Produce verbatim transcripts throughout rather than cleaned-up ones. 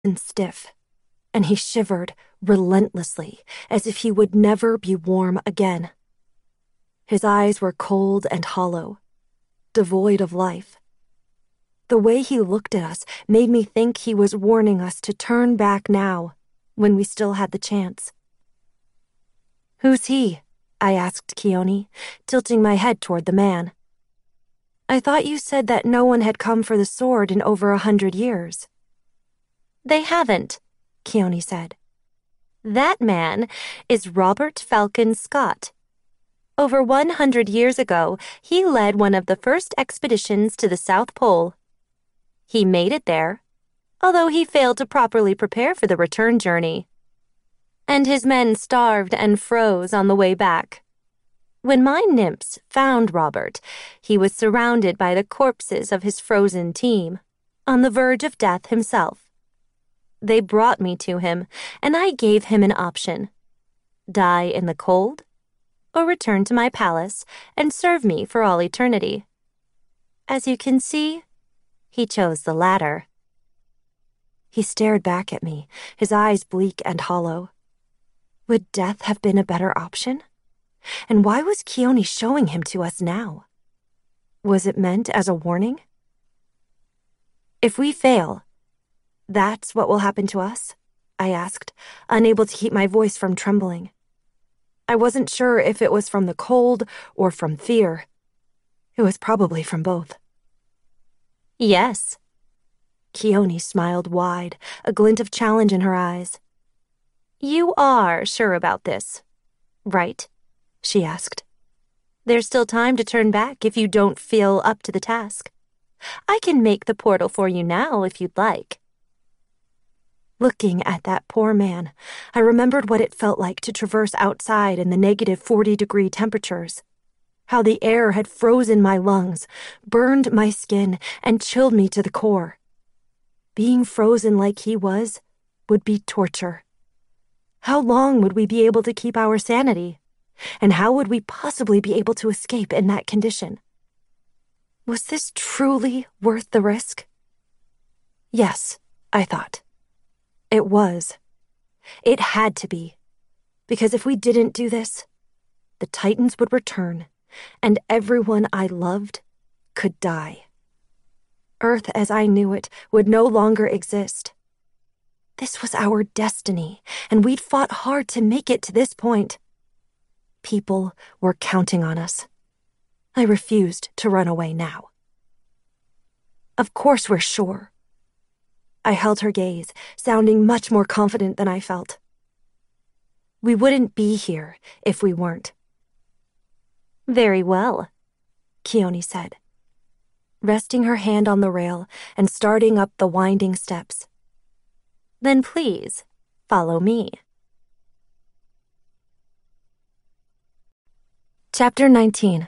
and stiff, and he shivered relentlessly as if he would never be warm again. His eyes were cold and hollow, devoid of life. The way he looked at us made me think he was warning us to turn back now, when we still had the chance. "Who's he?" I asked Keone, tilting my head toward the man. "I thought you said that no one had come for the sword in over a hundred years." "They haven't," Keone said. "That man is Robert Falcon Scott. Over one hundred years ago, he led one of the first expeditions to the South Pole. He made it there, although he failed to properly prepare for the return journey. And his men starved and froze on the way back. When my nymphs found Robert, he was surrounded by the corpses of his frozen team, on the verge of death himself. They brought me to him, and I gave him an option: die in the cold, or return to my palace and serve me for all eternity. As you can see, he chose the latter." He stared back at me, his eyes bleak and hollow. Would death have been a better option? And why was Keone showing him to us now? Was it meant as a warning? "If we fail, that's what will happen to us?" I asked, unable to keep my voice from trembling. I wasn't sure if it was from the cold or from fear. It was probably from both. "Yes." Keone smiled wide, a glint of challenge in her eyes. "You are sure about this, right?" she asked. "There's still time to turn back if you don't feel up to the task. I can make the portal for you now if you'd like." Looking at that poor man, I remembered what it felt like to traverse outside in the negative forty degree temperatures. How the air had frozen my lungs, burned my skin, and chilled me to the core. Being frozen like he was would be torture. How long would we be able to keep our sanity? And how would we possibly be able to escape in that condition? Was this truly worth the risk? Yes, I thought. It was. It had to be. Because if we didn't do this, the Titans would return, and everyone I loved could die. Earth as I knew it would no longer exist. This was our destiny, and we'd fought hard to make it to this point. People were counting on us. I refused to run away now. "Of course we're sure." I held her gaze, sounding much more confident than I felt. "We wouldn't be here if we weren't." "Very well," Keone said, resting her hand on the rail and starting up the winding steps. "Then please, follow me." Chapter nineteen.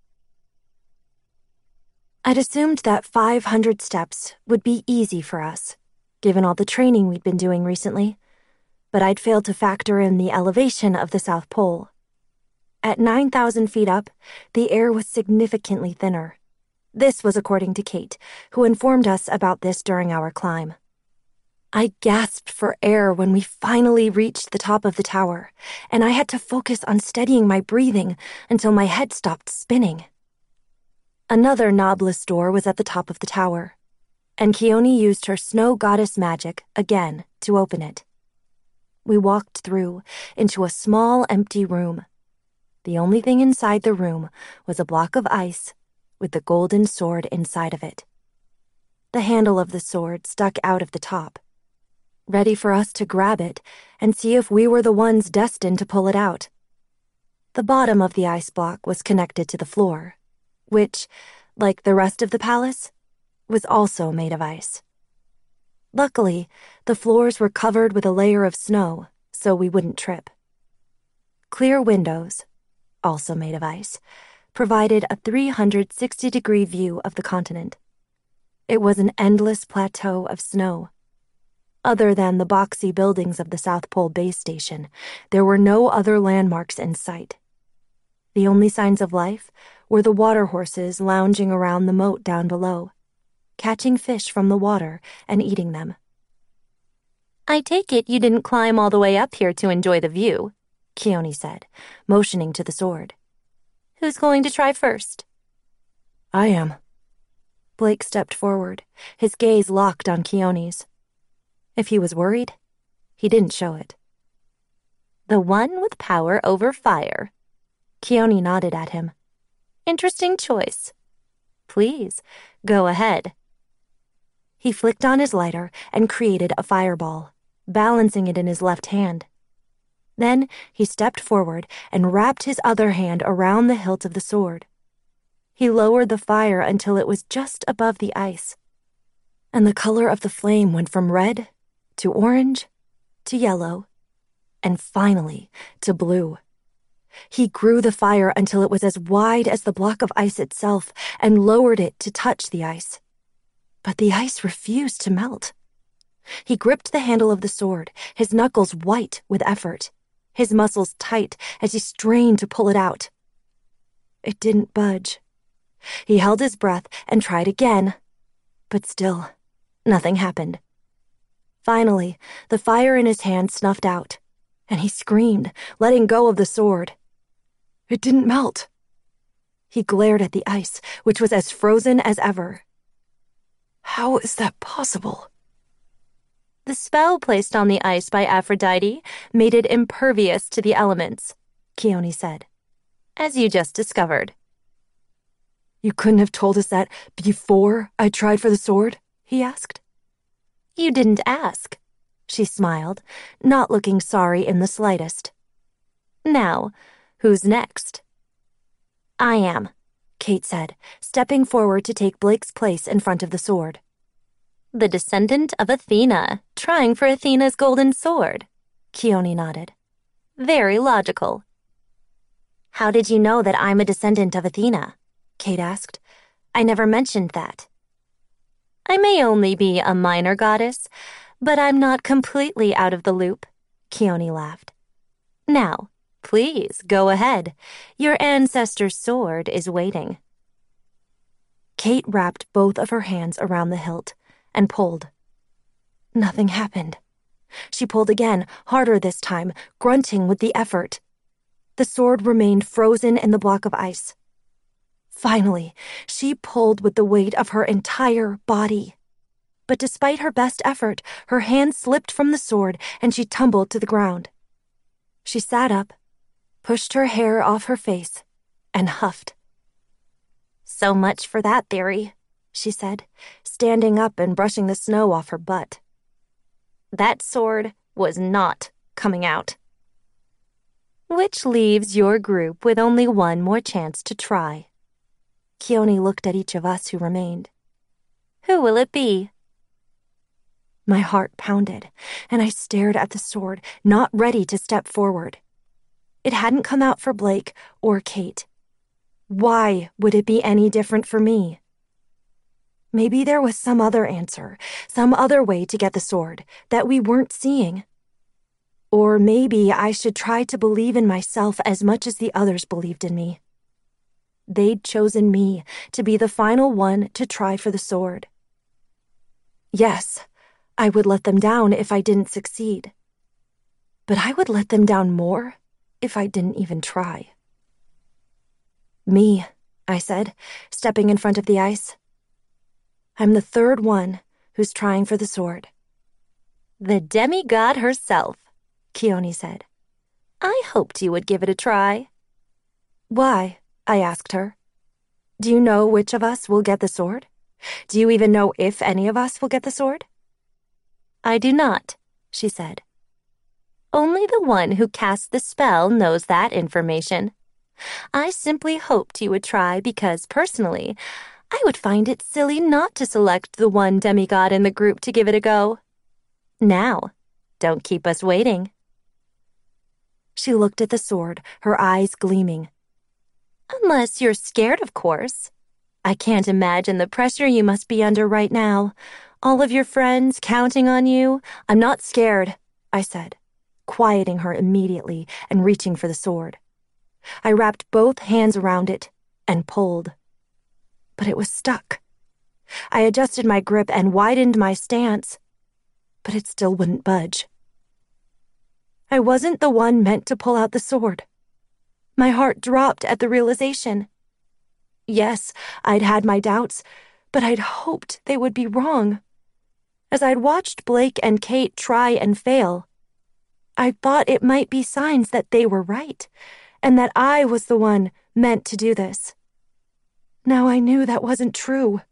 I'd assumed that five hundred steps would be easy for us, given all the training we'd been doing recently, but I'd failed to factor in the elevation of the South Pole. At nine thousand feet up, the air was significantly thinner. This was according to Kate, who informed us about this during our climb. I gasped for air when we finally reached the top of the tower, and I had to focus on steadying my breathing until my head stopped spinning. Another knobless door was at the top of the tower, and Keone used her snow goddess magic again to open it. We walked through into a small empty room. The only thing inside the room was a block of ice with the golden sword inside of it. The handle of the sword stuck out of the top, ready for us to grab it and see if we were the ones destined to pull it out. The bottom of the ice block was connected to the floor, which, like the rest of the palace, was also made of ice. Luckily, the floors were covered with a layer of snow, so we wouldn't trip. Clear windows, also made of ice, provided a three hundred sixty degree view of the continent. It was an endless plateau of snow. Other than the boxy buildings of the South Pole base station, there were no other landmarks in sight. The only signs of life were the water horses lounging around the moat down below, catching fish from the water and eating them. I take it you didn't climb all the way up here to enjoy the view, Keone said, motioning to the sword. Who's going to try first? I am. Blake stepped forward, his gaze locked on Keone's. If he was worried, he didn't show it. The one with power over fire. Keone nodded at him. Interesting choice. Please, go ahead. He flicked on his lighter and created a fireball, balancing it in his left hand. Then he stepped forward and wrapped his other hand around the hilt of the sword. He lowered the fire until it was just above the ice, and the color of the flame went from red to orange to yellow, and finally to blue. He grew the fire until it was as wide as the block of ice itself and lowered it to touch the ice. But the ice refused to melt. He gripped the handle of the sword, his knuckles white with effort, his muscles tight as he strained to pull it out. It didn't budge. He held his breath and tried again, but still, nothing happened. Finally, the fire in his hand snuffed out, and he screamed, letting go of the sword. It didn't melt. He glared at the ice, which was as frozen as ever. How is that possible? The spell placed on the ice by Aphrodite made it impervious to the elements, Keone said, as you just discovered. You couldn't have told us that before I tried for the sword? He asked. You didn't ask, she smiled, not looking sorry in the slightest. Now, who's next? I am, Kate said, stepping forward to take Blake's place in front of the sword. The descendant of Athena, trying for Athena's golden sword, Keone nodded. Very logical. How did you know that I'm a descendant of Athena? Kate asked. I never mentioned that. I may only be a minor goddess, but I'm not completely out of the loop, Keone laughed. Now, please, go ahead. Your ancestor's sword is waiting. Kate wrapped both of her hands around the hilt and pulled. Nothing happened. She pulled again, harder this time, grunting with the effort. The sword remained frozen in the block of ice. Finally, she pulled with the weight of her entire body. But despite her best effort, her hand slipped from the sword and she tumbled to the ground. She sat up, pushed her hair off her face, and huffed. So much for that theory, she said, standing up and brushing the snow off her butt. That sword was not coming out. Which leaves your group with only one more chance to try. Keone looked at each of us who remained. Who will it be? My heart pounded, and I stared at the sword, not ready to step forward. It hadn't come out for Blake or Kate. Why would it be any different for me? Maybe there was some other answer, some other way to get the sword that we weren't seeing. Or maybe I should try to believe in myself as much as the others believed in me. They'd chosen me to be the final one to try for the sword. Yes, I would let them down if I didn't succeed. But I would let them down more if I didn't even try. Me, I said, stepping in front of the ice. I'm the third one who's trying for the sword. The demigod herself, Keone said. I hoped you would give it a try. Why? I asked her. Do you know which of us will get the sword? Do you even know if any of us will get the sword? I do not, she said. Only the one who cast the spell knows that information. I simply hoped you would try because, personally, I would find it silly not to select the one demigod in the group to give it a go. Now, don't keep us waiting. She looked at the sword, her eyes gleaming. Unless you're scared, of course. I can't imagine the pressure you must be under right now. All of your friends counting on you. I'm not scared, I said, quieting her immediately and reaching for the sword. I wrapped both hands around it and pulled. But it was stuck. I adjusted my grip and widened my stance. but it still wouldn't budge. I wasn't the one meant to pull out the sword. My heart dropped at the realization. Yes, I'd had my doubts, but I'd hoped they would be wrong. As I'd watched Blake and Kate try and fail, I thought it might be signs that they were right, and that I was the one meant to do this. Now I knew that wasn't true.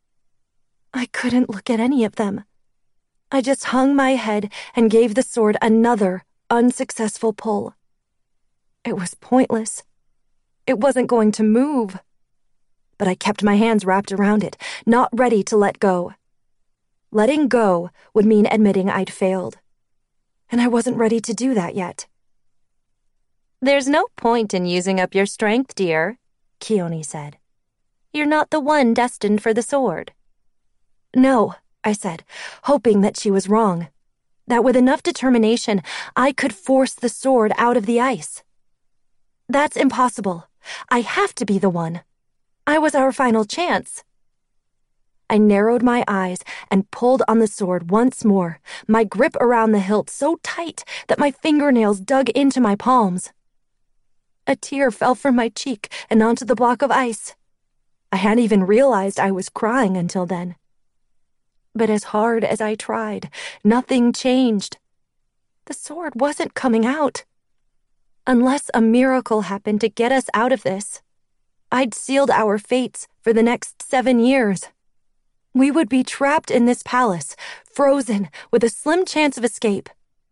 I couldn't look at any of them. I just hung my head and gave the sword another unsuccessful pull. It was pointless. It wasn't going to move. But I kept my hands wrapped around it, not ready to let go. Letting go would mean admitting I'd failed, and I wasn't ready to do that yet. "There's no point in using up your strength, dear," Keone said. "You're not the one destined for the sword." "No," I said, hoping that she was wrong, that with enough determination, I could force the sword out of the ice. "That's impossible. I have to be the one. I was our final chance." I narrowed my eyes and pulled on the sword once more, my grip around the hilt so tight that my fingernails dug into my palms. A tear fell from my cheek and onto the block of ice. I hadn't even realized I was crying until then. But as hard as I tried, nothing changed. The sword wasn't coming out. Unless a miracle happened to get us out of this, I'd sealed our fates for the next seven years. We would be trapped in this palace, frozen, with a slim chance of escape.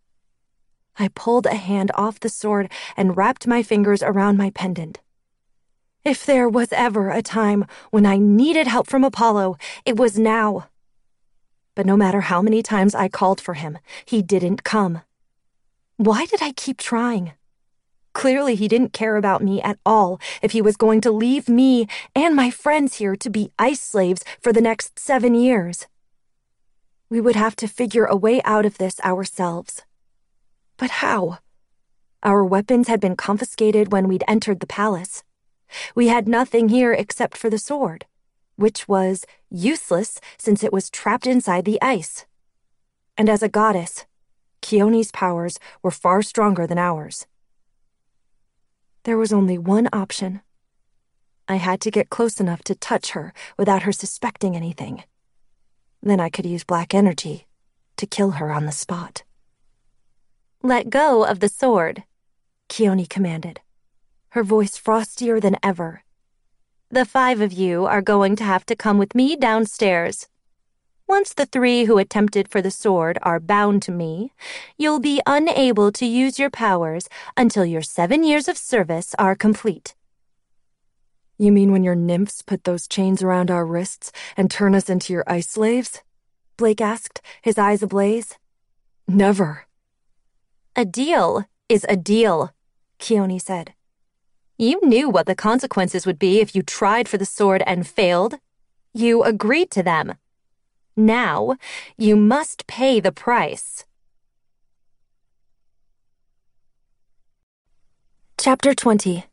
I pulled a hand off the sword and wrapped my fingers around my pendant. If there was ever a time when I needed help from Apollo, it was now. But no matter how many times I called for him, he didn't come. Why did I keep trying? Clearly he didn't care about me at all if he was going to leave me and my friends here to be ice slaves for the next seven years. We would have to figure a way out of this ourselves. But how? Our weapons had been confiscated when we'd entered the palace. We had nothing here except for the sword, which was useless since it was trapped inside the ice. And as a goddess, Keone's powers were far stronger than ours. There was only one option. I had to get close enough to touch her without her suspecting anything. Then I could use black energy to kill her on the spot. "Let go of the sword," Keone commanded, her voice frostier than ever. "The five of you are going to have to come with me downstairs. Once the three who attempted for the sword are bound to me, you'll be unable to use your powers until your seven years of service are complete." "You mean when your nymphs put those chains around our wrists and turn us into your ice slaves?" Blake asked, his eyes ablaze. "Never." "A deal is a deal," Keone said. "You knew what the consequences would be if you tried for the sword and failed. You agreed to them. Now, you must pay the price." Chapter twenty.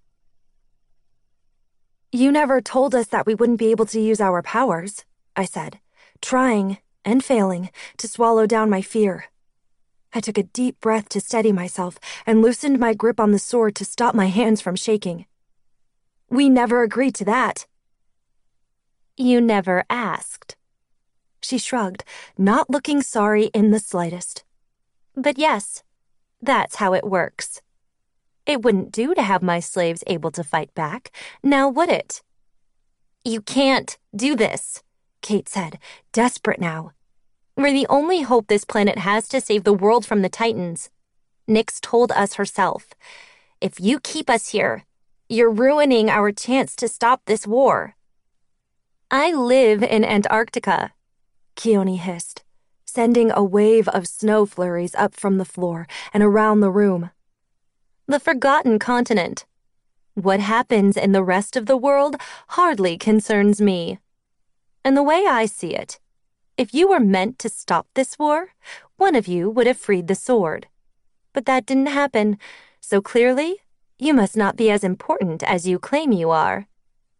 "You never told us that we wouldn't be able to use our powers," I said, trying and failing to swallow down my fear. I took a deep breath to steady myself and loosened my grip on the sword to stop my hands from shaking. "We never agreed to that." "You never asked." She shrugged, not looking sorry in the slightest. "But yes, that's how it works. It wouldn't do to have my slaves able to fight back, now would it?" "You can't do this," Kate said, desperate now. "We're the only hope this planet has to save the world from the Titans. Nyx told us herself. If you keep us here, you're ruining our chance to stop this war." "I live in Antarctica," Keone hissed, sending a wave of snow flurries up from the floor and around the room. "The forgotten continent. What happens in the rest of the world hardly concerns me. And the way I see it, if you were meant to stop this war, one of you would have freed the sword. But that didn't happen, so clearly, you must not be as important as you claim you are.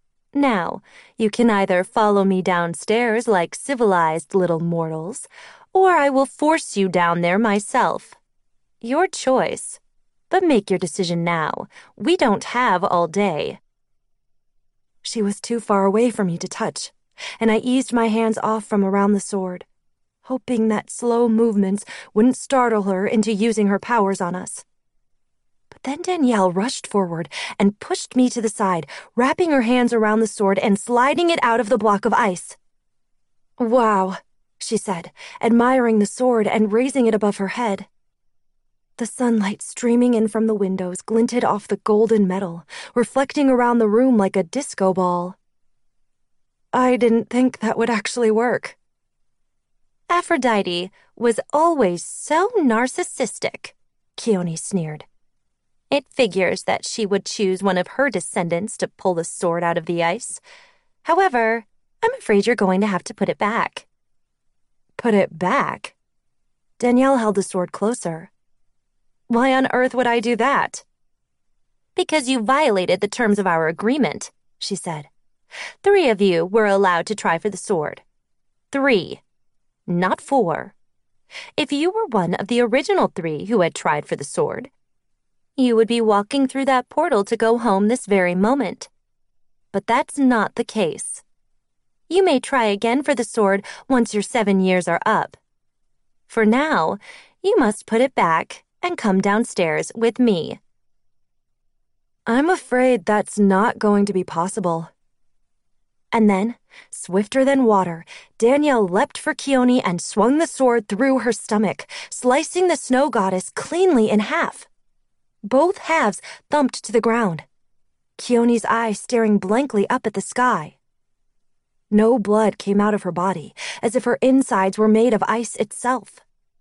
Now, you can either follow me downstairs like civilized little mortals, or I will force you down there myself. Your choice. But make your decision now. We don't have all day." She was too far away for me to touch, and I eased my hands off from around the sword, hoping that slow movements wouldn't startle her into using her powers on us. But then Danielle rushed forward and pushed me to the side, wrapping her hands around the sword and sliding it out of the block of ice. "Wow," she said, admiring the sword and raising it above her head. The sunlight streaming in from the windows glinted off the golden metal, reflecting around the room like a disco ball. "I didn't think that would actually work." "Aphrodite was always so narcissistic," Keone sneered. "It figures that she would choose one of her descendants to pull the sword out of the ice. However, I'm afraid you're going to have to put it back." "Put it back?" Danielle held the sword closer. "Why on earth would I do that?" "Because you violated the terms of our agreement," she said. "Three of you were allowed to try for the sword. Three, not four. If you were one of the original three who had tried for the sword, you would be walking through that portal to go home this very moment. But that's not the case. You may try again for the sword once your seven years are up. For now, you must put it back and come downstairs with me." "I'm afraid that's not going to be possible." And then, swifter than water, Danielle leapt for Keone and swung the sword through her stomach, slicing the snow goddess cleanly in half. Both halves thumped to the ground, Keone's eyes staring blankly up at the sky. No blood came out of her body, as if her insides were made of ice itself.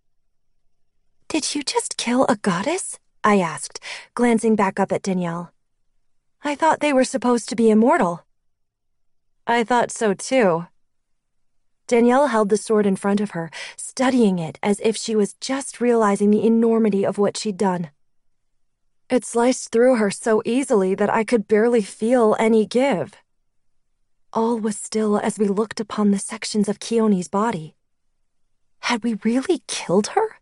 "Did you just kill a goddess?" I asked, glancing back up at Danielle. "I thought they were supposed to be immortal." "I thought so too." Danielle held the sword in front of her, studying it as if she was just realizing the enormity of what she'd done. It sliced through her so easily that I could barely feel any give. All was still as we looked upon the sections of Keone's body. Had we really killed her?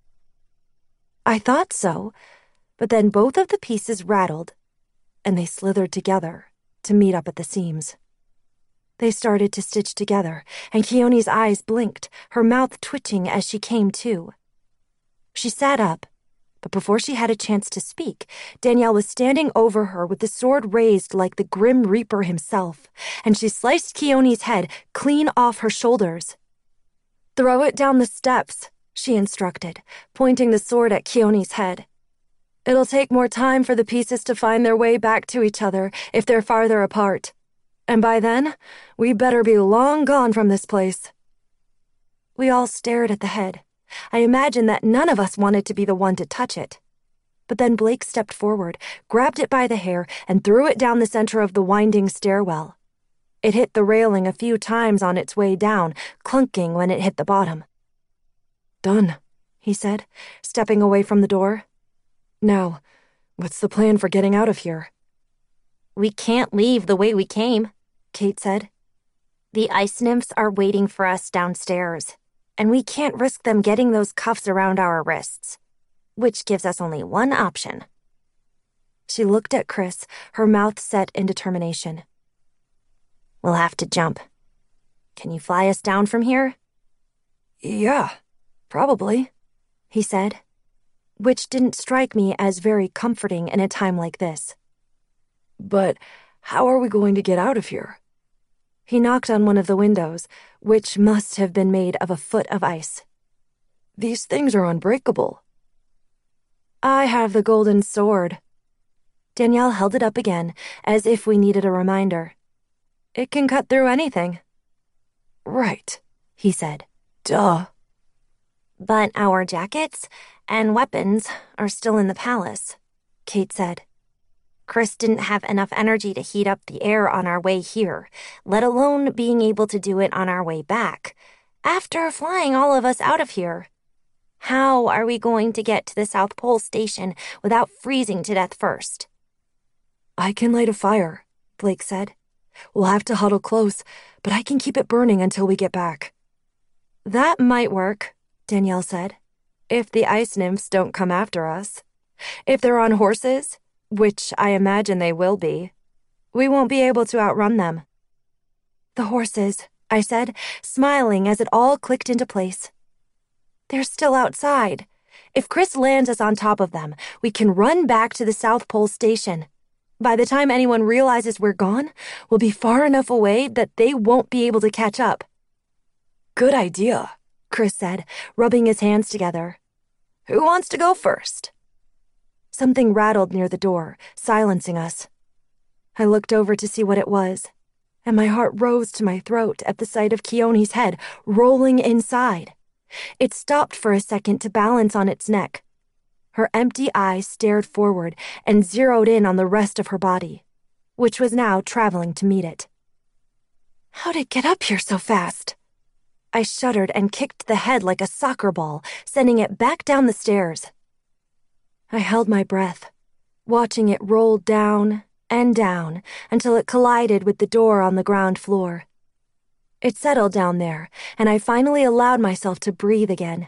I thought so, but then both of the pieces rattled, and they slithered together to meet up at the seams. They started to stitch together, and Keone's eyes blinked, her mouth twitching as she came to. She sat up, but before she had a chance to speak, Danielle was standing over her with the sword raised like the Grim Reaper himself, and she sliced Keone's head clean off her shoulders. "Throw it down the steps," she instructed, pointing the sword at Keone's head. "It'll take more time for the pieces to find their way back to each other if they're farther apart. And by then, we better be long gone from this place." We all stared at the head. I imagined that none of us wanted to be the one to touch it. But then Blake stepped forward, grabbed it by the hair, and threw it down the center of the winding stairwell. It hit the railing a few times on its way down, clunking when it hit the bottom. "Done," he said, stepping away from the door. "Now, what's the plan for getting out of here?" "We can't leave the way we came," Kate said. "The ice nymphs are waiting for us downstairs, and we can't risk them getting those cuffs around our wrists, which gives us only one option." She looked at Chris, her mouth set in determination. "We'll have to jump. Can you fly us down from here?" "Yeah, probably," he said, which didn't strike me as very comforting in a time like this. "But how are we going to get out of here?" He knocked on one of the windows, which must have been made of a foot of ice. "These things are unbreakable." "I have the golden sword." Danielle held it up again, as if we needed a reminder. "It can cut through anything." "Right," he said. "Duh." "But our jackets and weapons are still in the palace," Kate said. "Chris didn't have enough energy to heat up the air on our way here, let alone being able to do it on our way back, after flying all of us out of here. How are we going to get to the South Pole Station without freezing to death first?" "I can light a fire," Blake said. "We'll have to huddle close, but I can keep it burning until we get back." "That might work," Danielle said. "If the ice nymphs don't come after us. If they're on horses, which I imagine they will be, we won't be able to outrun them." "The horses," I said, smiling as it all clicked into place. "They're still outside. If Chris lands us on top of them, we can run back to the South Pole station. By the time anyone realizes we're gone, we'll be far enough away that they won't be able to catch up." "Good idea," Chris said, rubbing his hands together. "Who wants to go first?" Something rattled near the door, silencing us. I looked over to see what it was, and my heart rose to my throat at the sight of Keone's head rolling inside. It stopped for a second to balance on its neck. Her empty eyes stared forward and zeroed in on the rest of her body, which was now traveling to meet it. "How'd it get up here so fast?" I shuddered and kicked the head like a soccer ball, sending it back down the stairs. I held my breath, watching it roll down and down until it collided with the door on the ground floor. It settled down there, and I finally allowed myself to breathe again.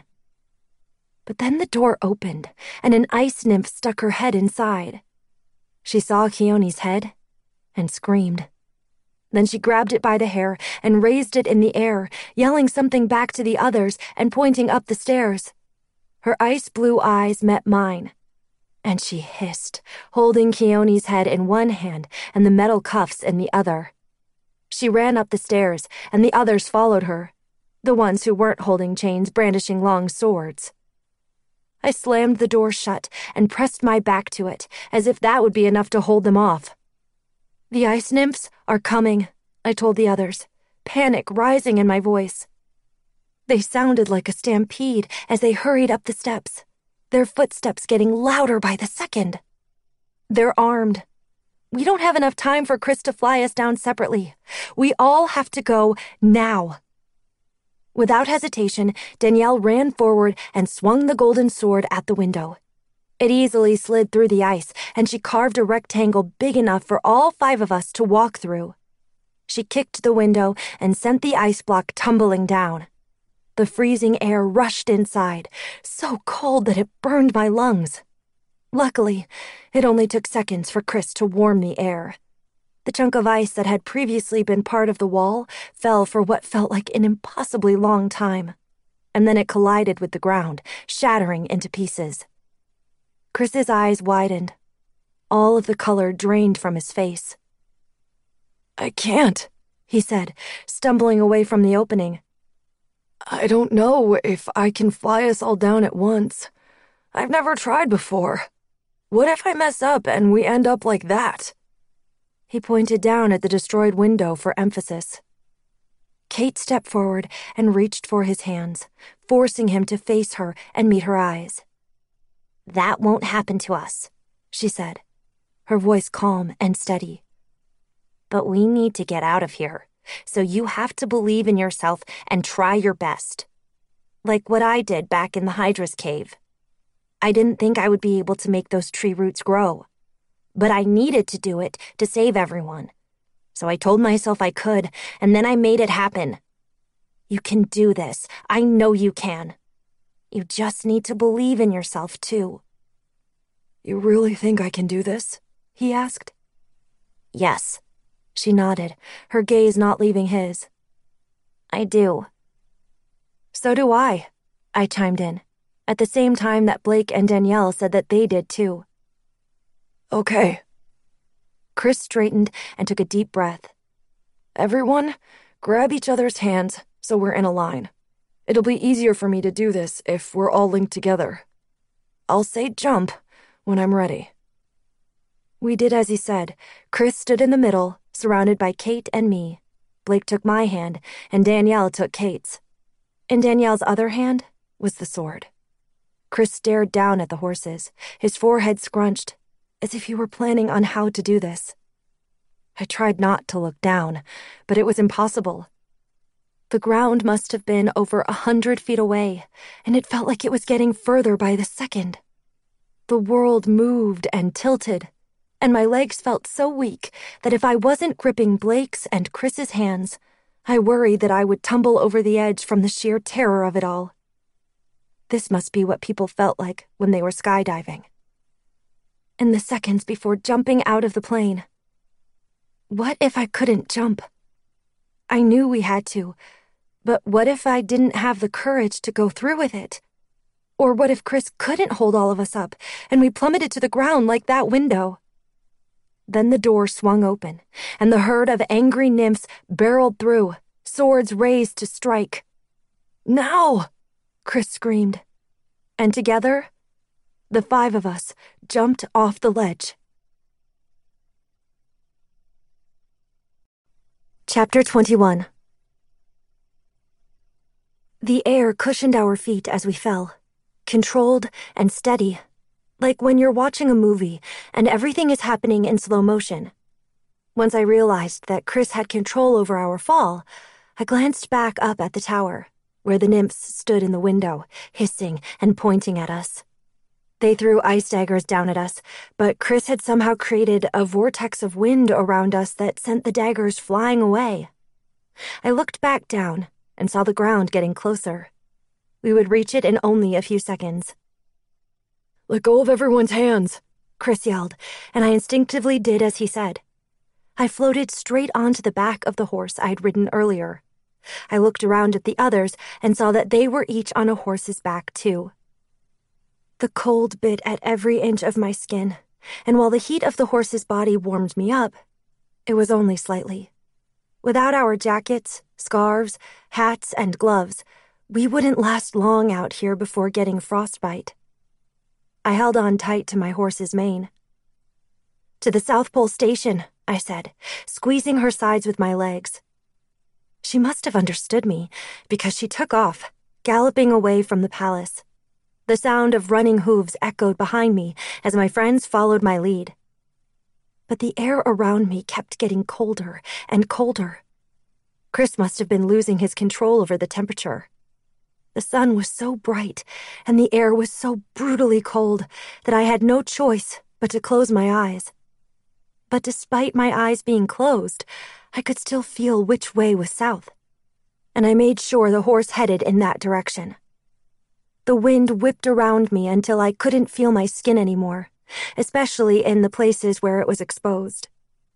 But then the door opened, and an ice nymph stuck her head inside. She saw Keone's head and screamed. Then she grabbed it by the hair and raised it in the air, yelling something back to the others and pointing up the stairs. Her ice blue eyes met mine, and she hissed, holding Keone's head in one hand and the metal cuffs in the other. She ran up the stairs, and the others followed her, the ones who weren't holding chains brandishing long swords. I slammed the door shut and pressed my back to it, as if that would be enough to hold them off. "The ice nymphs are coming," I told the others, panic rising in my voice. They sounded like a stampede as they hurried up the steps, their footsteps getting louder by the second. "They're armed. We don't have enough time for Chris to fly us down separately. We all have to go now." Without hesitation, Danielle ran forward and swung the golden sword at the window. It easily slid through the ice, and she carved a rectangle big enough for all five of us to walk through. She kicked the window and sent the ice block tumbling down. The freezing air rushed inside, so cold that it burned my lungs. Luckily, it only took seconds for Chris to warm the air. The chunk of ice that had previously been part of the wall fell for what felt like an impossibly long time, and then it collided with the ground, shattering into pieces. Chris's eyes widened. All of the color drained from his face. "I can't," he said, stumbling away from the opening. "I don't know if I can fly us all down at once. I've never tried before. What if I mess up and we end up like that?" He pointed down at the destroyed window for emphasis. Kate stepped forward and reached for his hands, forcing him to face her and meet her eyes. "That won't happen to us," she said, her voice calm and steady. "But we need to get out of here, so you have to believe in yourself and try your best. Like what I did back in the Hydra's cave. I didn't think I would be able to make those tree roots grow, but I needed to do it to save everyone. So I told myself I could, and then I made it happen. You can do this. I know you can. You just need to believe in yourself, too." "You really think I can do this?" he asked. "Yes," she nodded, her gaze not leaving his. "I do." "So do I," I chimed in, at the same time that Blake and Danielle said that they did, too. "Okay." Chris straightened and took a deep breath. "Everyone, grab each other's hands so we're in a line. It'll be easier for me to do this if we're all linked together. I'll say jump when I'm ready." We did as he said. Chris stood in the middle, surrounded by Kate and me. Blake took my hand, and Danielle took Kate's. In Danielle's other hand was the sword. Chris stared down at the horses, his forehead scrunched, as if he were planning on how to do this. I tried not to look down, but it was impossible. The ground must have been over a hundred feet away, and it felt like it was getting further by the second. The world moved and tilted, and my legs felt so weak that if I wasn't gripping Blake's and Chris's hands, I worried that I would tumble over the edge from the sheer terror of it all. This must be what people felt like when they were skydiving. In the seconds before jumping out of the plane, what if I couldn't jump? I knew we had to, but what if I didn't have the courage to go through with it? Or what if Chris couldn't hold all of us up and we plummeted to the ground like that window? Then the door swung open, and the herd of angry nymphs barreled through, swords raised to strike. "Now!" Chris screamed. And together, the five of us jumped off the ledge. Chapter twenty-one. The air cushioned our feet as we fell, controlled and steady, like when you're watching a movie and everything is happening in slow motion. Once I realized that Chris had control over our fall, I glanced back up at the tower, where the nymphs stood in the window, hissing and pointing at us. They threw ice daggers down at us, but Chris had somehow created a vortex of wind around us that sent the daggers flying away. I looked back down and saw the ground getting closer. We would reach it in only a few seconds. "Let go of everyone's hands," Chris yelled, and I instinctively did as he said. I floated straight onto the back of the horse I'd ridden earlier. I looked around at the others and saw that they were each on a horse's back, too. The cold bit at every inch of my skin, and while the heat of the horse's body warmed me up, it was only slightly. Without our jackets, scarves, hats, and gloves, we wouldn't last long out here before getting frostbite. I held on tight to my horse's mane. "To the South Pole Station," I said, squeezing her sides with my legs. She must have understood me, because she took off, galloping away from the palace. The sound of running hooves echoed behind me as my friends followed my lead. But the air around me kept getting colder and colder. Chris must have been losing his control over the temperature. The sun was so bright, and the air was so brutally cold that I had no choice but to close my eyes. But despite my eyes being closed, I could still feel which way was south, and I made sure the horse headed in that direction. The wind whipped around me until I couldn't feel my skin anymore, especially in the places where it was exposed.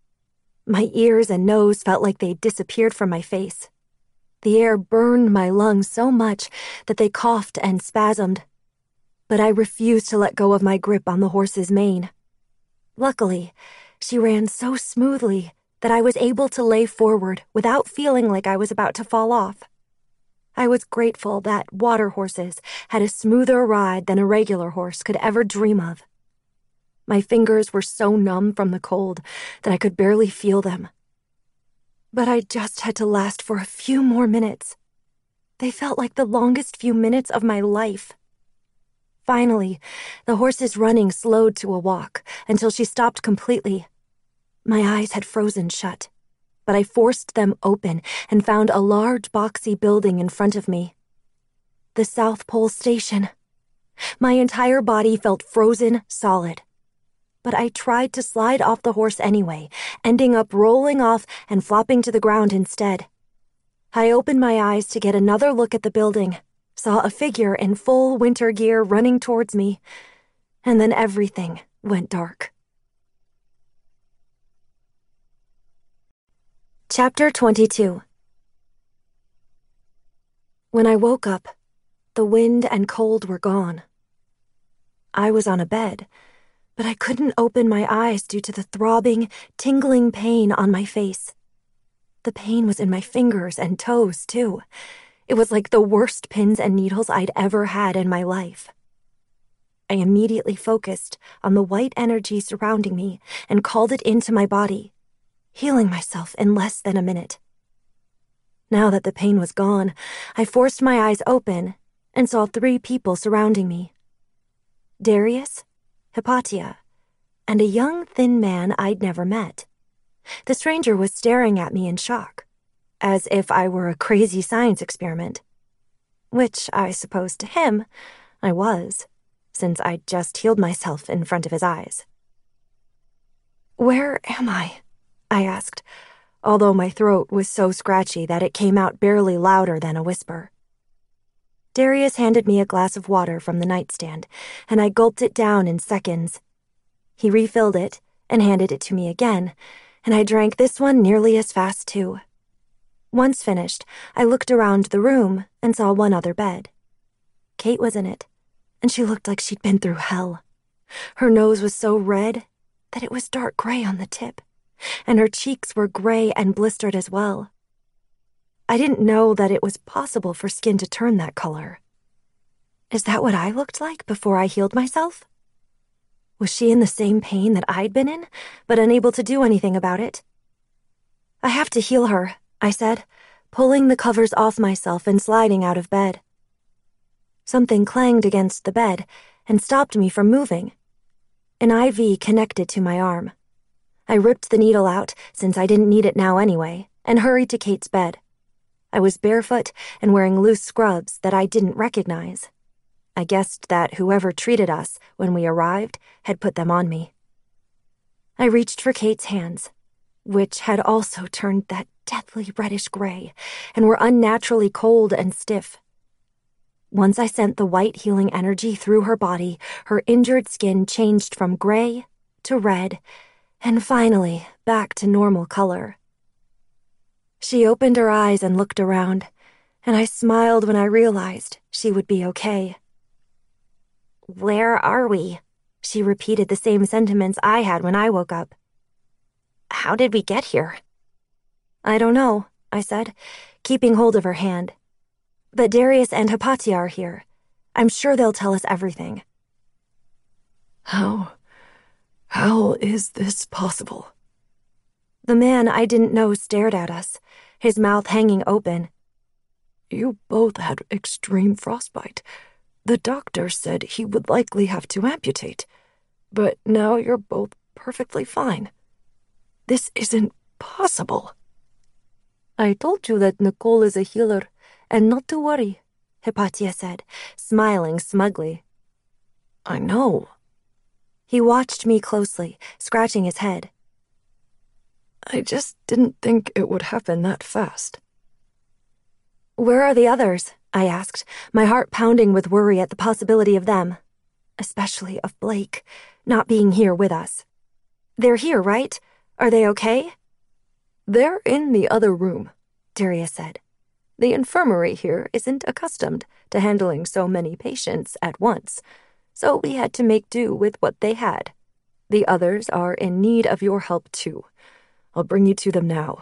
My ears and nose felt like they'd disappeared from my face. The air burned my lungs so much that they coughed and spasmed. But I refused to let go of my grip on the horse's mane. Luckily, she ran so smoothly that I was able to lay forward without feeling like I was about to fall off. I was grateful that water horses had a smoother ride than a regular horse could ever dream of. My fingers were so numb from the cold that I could barely feel them. But I just had to last for a few more minutes. They felt like the longest few minutes of my life. Finally, the horse's running slowed to a walk until she stopped completely. My eyes had frozen shut, but I forced them open and found a large boxy building in front of me. The South Pole Station. My entire body felt frozen solid. But I tried to slide off the horse anyway, ending up rolling off and flopping to the ground instead. I opened my eyes to get another look at the building, saw a figure in full winter gear running towards me, and then everything went dark. Chapter twenty-two. When I woke up, the wind and cold were gone. I was on a bed, but I couldn't open my eyes due to the throbbing, tingling pain on my face. The pain was in my fingers and toes, too. It was like the worst pins and needles I'd ever had in my life. I immediately focused on the white energy surrounding me and called it into my body, healing myself in less than a minute. Now that the pain was gone, I forced my eyes open and saw three people surrounding me. Darius, Hypatia, and a young, thin man I'd never met. The stranger was staring at me in shock, as if I were a crazy science experiment. Which, I suppose to him, I was, since I'd just healed myself in front of his eyes. "Where am I?" I asked, although my throat was so scratchy that it came out barely louder than a whisper. Darius handed me a glass of water from the nightstand, and I gulped it down in seconds. He refilled it and handed it to me again, and I drank this one nearly as fast too. Once finished, I looked around the room and saw one other bed. Kate was in it, and she looked like she'd been through hell. Her nose was so red that it was dark gray on the tip, and her cheeks were gray and blistered as well. I didn't know that it was possible for skin to turn that color. Is that what I looked like before I healed myself? Was she in the same pain that I'd been in, but unable to do anything about it? I have to heal her, I said, pulling the covers off myself and sliding out of bed. Something clanged against the bed and stopped me from moving. An I V connected to my arm. I ripped the needle out, since I didn't need it now anyway, and hurried to Kate's bed. I was barefoot and wearing loose scrubs that I didn't recognize. I guessed that whoever treated us when we arrived had put them on me. I reached for Kate's hands, which had also turned that deathly reddish gray and were unnaturally cold and stiff. Once I sent the white healing energy through her body, her injured skin changed from gray to red, and finally back to normal color. She opened her eyes and looked around, and I smiled when I realized she would be okay. "Where are we?" She repeated the same sentiments I had when I woke up. "How did we get here?" "I don't know," I said, keeping hold of her hand. "But Darius and Hypatia are here. I'm sure they'll tell us everything." How... how is this possible? The man I didn't know stared at us, his mouth hanging open. You both had extreme frostbite. The doctor said he would likely have to amputate, but now you're both perfectly fine. This isn't possible. "I told you that Nicole is a healer, and not to worry," Hypatia said, smiling smugly. I know. He watched me closely, scratching his head. I just didn't think it would happen that fast. "Where are the others?" I asked, my heart pounding with worry at the possibility of them, especially of Blake, not being here with us. "They're here, right? Are they okay?" They're in the other room, Darius said. The infirmary here isn't accustomed to handling so many patients at once, so we had to make do with what they had. The others are in need of your help, too. I'll bring you to them now."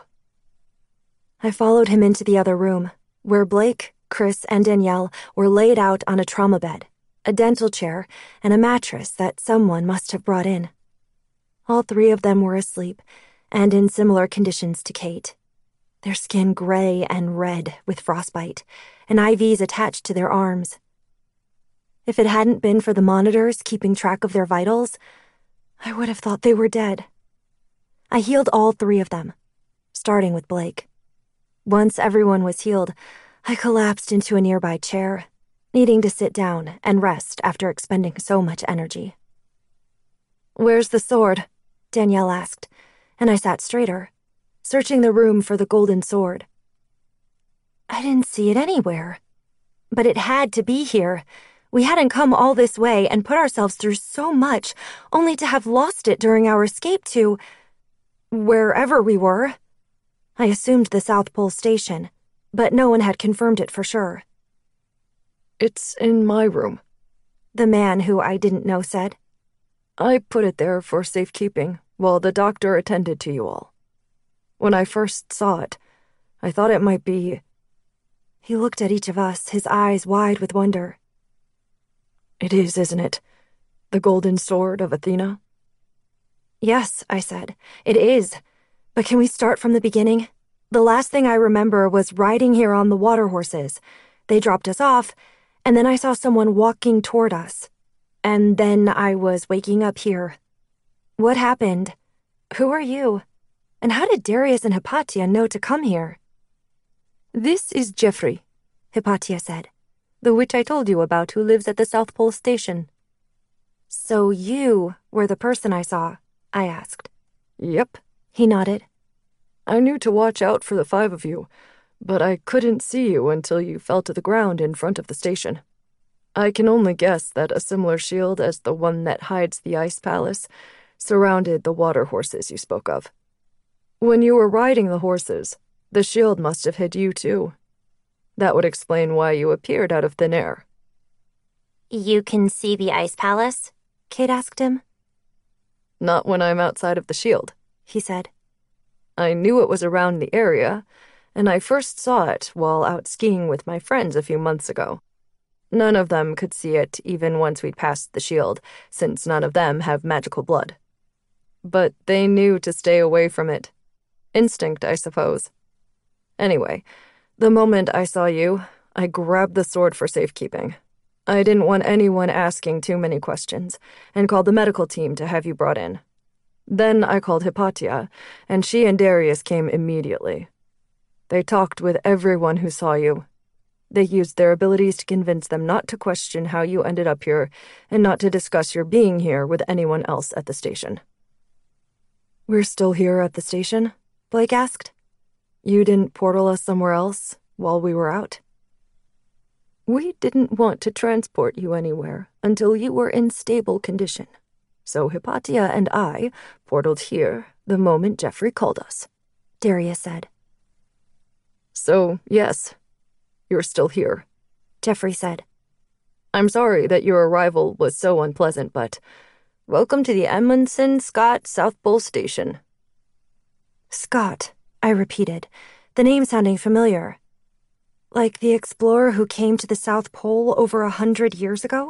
I followed him into the other room, where Blake, Chris, and Danielle were laid out on a trauma bed, a dental chair, and a mattress that someone must have brought in. All three of them were asleep, and in similar conditions to Kate. Their skin gray and red with frostbite, and I Vs attached to their arms. If it hadn't been for the monitors keeping track of their vitals, I would have thought they were dead. I healed all three of them, starting with Blake. Once everyone was healed, I collapsed into a nearby chair, needing to sit down and rest after expending so much energy. "Where's the sword?" Danielle asked, and I sat straighter, searching the room for the golden sword. I didn't see it anywhere. But it had to be here. We hadn't come all this way and put ourselves through so much, only to have lost it during our escape to... wherever we were. I assumed the South Pole Station, but no one had confirmed it for sure. "It's in my room," the man who I didn't know said. "I put it there for safekeeping while the doctor attended to you all. When I first saw it, I thought it might be..." He looked at each of us, his eyes wide with wonder. "It is, isn't it? The golden sword of Athena?" "Yes," I said, "it is. But can we start from the beginning? The last thing I remember was riding here on the water horses. They dropped us off, and then I saw someone walking toward us. And then I was waking up here. What happened? Who are you? And how did Darius and Hypatia know to come here?" "This is Jeffrey," Hypatia said, "the witch I told you about who lives at the South Pole Station." "So you were the person I saw?" I asked. "Yep," he nodded. "I knew to watch out for the five of you, but I couldn't see you until you fell to the ground in front of the station. I can only guess that a similar shield as the one that hides the Ice Palace surrounded the water horses you spoke of. When you were riding the horses, the shield must have hid you too. That would explain why you appeared out of thin air. You can see the Ice Palace? Kate asked him. Not when I'm outside of the shield, he said. I knew it was around the area, and I first saw it while out skiing with my friends a few months ago. None of them could see it even once we'd passed the shield, since none of them have magical blood. But they knew to stay away from it. Instinct, I suppose. Anyway, the moment I saw you, I grabbed the sword for safekeeping. I didn't want anyone asking too many questions, and called the medical team to have you brought in. Then I called Hypatia, and she and Darius came immediately. They talked with everyone who saw you. They used their abilities to convince them not to question how you ended up here, and not to discuss your being here with anyone else at the station. We're still here at the station? Blake asked. You didn't portal us somewhere else while we were out? We didn't want to transport you anywhere until you were in stable condition. So Hypatia and I portaled here the moment Jeffrey called us, Darius said. So, yes, you're still here, Jeffrey said. I'm sorry that your arrival was so unpleasant, but welcome to the Amundsen Scott South Pole Station. Scott, I repeated, the name sounding familiar. Like the explorer who came to the South Pole over a hundred years ago?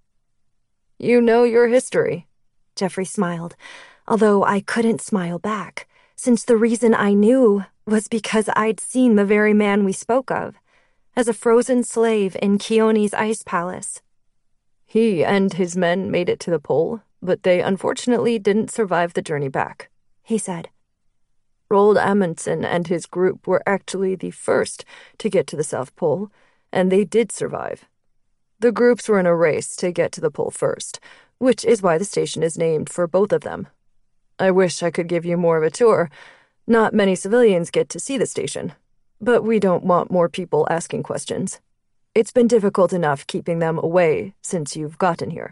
You know your history, Jeffrey smiled, although I couldn't smile back, since the reason I knew was because I'd seen the very man we spoke of, as a frozen slave in Keone's ice palace. He and his men made it to the pole, but they unfortunately didn't survive the journey back, he said. Roald Amundsen and his group were actually the first to get to the South Pole, and they did survive. The groups were in a race to get to the pole first, which is why the station is named for both of them. I wish I could give you more of a tour. Not many civilians get to see the station, but we don't want more people asking questions. It's been difficult enough keeping them away since you've gotten here.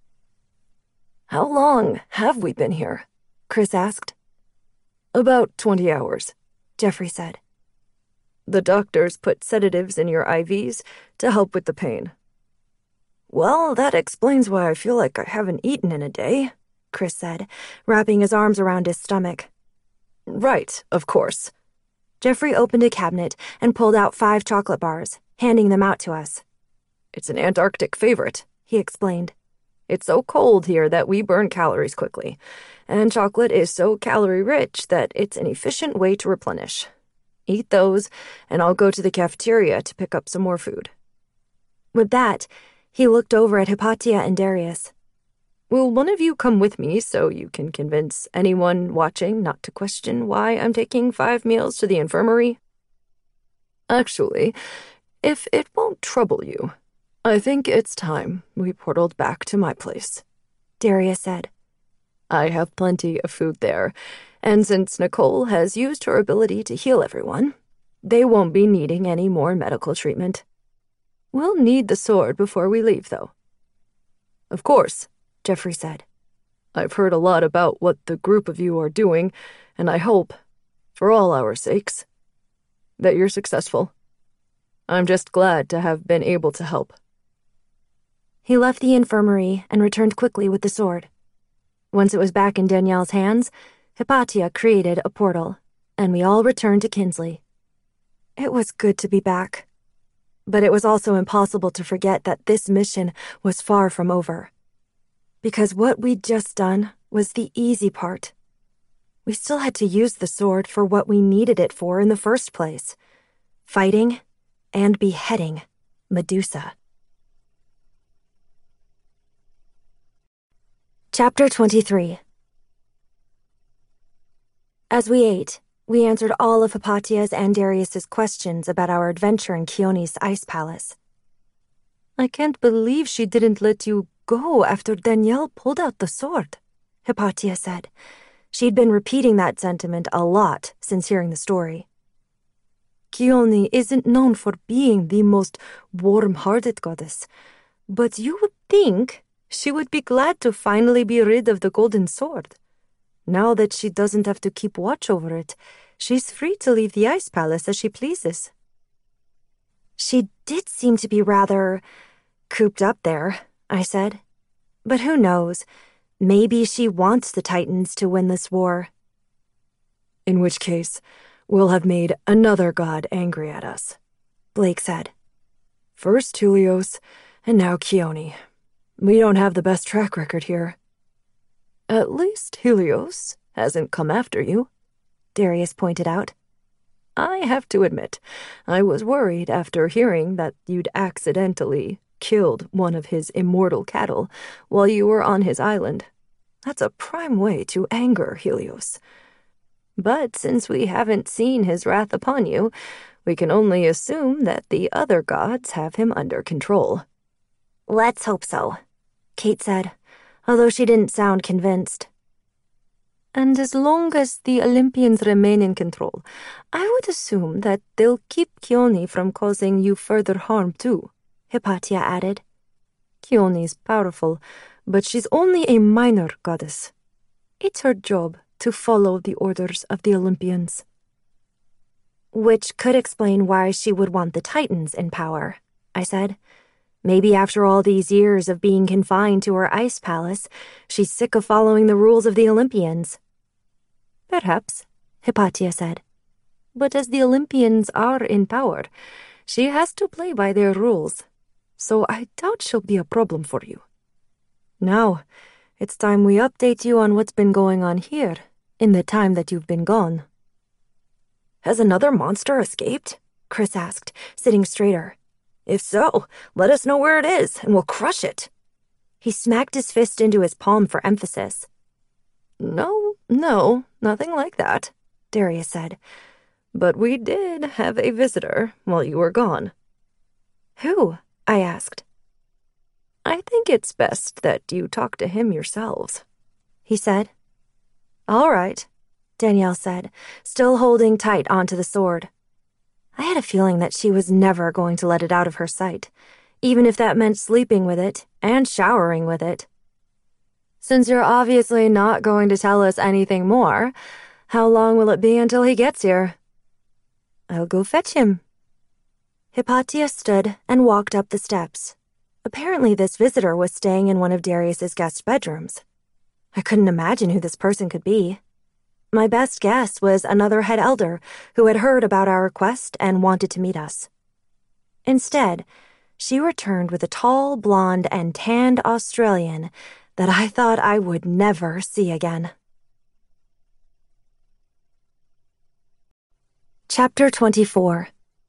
How long have we been here? Chris asked. About twenty hours, Jeffrey said. The doctors put sedatives in your I Vs to help with the pain. Well, that explains why I feel like I haven't eaten in a day, Chris said, wrapping his arms around his stomach. Right, of course. Jeffrey opened a cabinet and pulled out five chocolate bars, handing them out to us. It's an Antarctic favorite, he explained. It's so cold here that we burn calories quickly, and chocolate is so calorie-rich that it's an efficient way to replenish. Eat those, and I'll go to the cafeteria to pick up some more food. With that, he looked over at Hypatia and Darius. Will one of you come with me so you can convince anyone watching not to question why I'm taking five meals to the infirmary? Actually, if it won't trouble you, I think it's time we portaled back to my place, Darius said. I have plenty of food there, and since Nicole has used her ability to heal everyone, they won't be needing any more medical treatment. We'll need the sword before we leave, though. Of course, Jeffrey said. I've heard a lot about what the group of you are doing, and I hope, for all our sakes, that you're successful. I'm just glad to have been able to help. He left the infirmary and returned quickly with the sword. Once it was back in Danielle's hands, Hypatia created a portal, and we all returned to Kinsley. It was good to be back. But it was also impossible to forget that this mission was far from over. Because what we'd just done was the easy part. We still had to use the sword for what we needed it for in the first place. Fighting and beheading Medusa. Chapter twenty-three. As we ate, we answered all of Hypatia's and Darius's questions about our adventure in Keone's ice palace. I can't believe she didn't let you go after Danielle pulled out the sword, Hypatia said. She'd been repeating that sentiment a lot since hearing the story. Kione isn't known for being the most warm-hearted goddess, but you would think she would be glad to finally be rid of the golden sword. Now that she doesn't have to keep watch over it, she's free to leave the ice palace as she pleases." "She did seem to be rather cooped up there," I said. "But who knows? Maybe she wants the Titans to win this war." "In which case, we'll have made another god angry at us," Blake said. "First Helios, and now Kione. We don't have the best track record here." "At least Helios hasn't come after you," Darius pointed out. "I have to admit, I was worried after hearing that you'd accidentally killed one of his immortal cattle while you were on his island. That's a prime way to anger Helios. But since we haven't seen his wrath upon you, we can only assume that the other gods have him under control." "Let's hope so," Kate said, although she didn't sound convinced. "And as long as the Olympians remain in control, I would assume that they'll keep Kione from causing you further harm too," Hypatia added. "Kione's powerful, but she's only a minor goddess. It's her job to follow the orders of the Olympians." "Which could explain why she would want the Titans in power," I said. "Maybe after all these years of being confined to her ice palace, she's sick of following the rules of the Olympians." "Perhaps," Hypatia said. "But as the Olympians are in power, she has to play by their rules, so I doubt she'll be a problem for you. Now, it's time we update you on what's been going on here in the time that you've been gone." "Has another monster escaped?" Chris asked, sitting straighter. "If so, let us know where it is, and we'll crush it." He smacked his fist into his palm for emphasis. "No, no, nothing like that," Darius said. "But we did have a visitor while you were gone." "Who?" I asked. "I think it's best that you talk to him yourselves," he said. "All right," Danielle said, still holding tight onto the sword. I had a feeling that she was never going to let it out of her sight, even if that meant sleeping with it and showering with it. "Since you're obviously not going to tell us anything more, how long will it be until he gets here?" "I'll go fetch him." Hypatia stood and walked up the steps. Apparently this visitor was staying in one of Darius's guest bedrooms. I couldn't imagine who this person could be. My best guess was another head elder who had heard about our request and wanted to meet us. Instead, she returned with a tall, blonde, and tanned Australian that I thought I would never see again. Chapter twenty-four.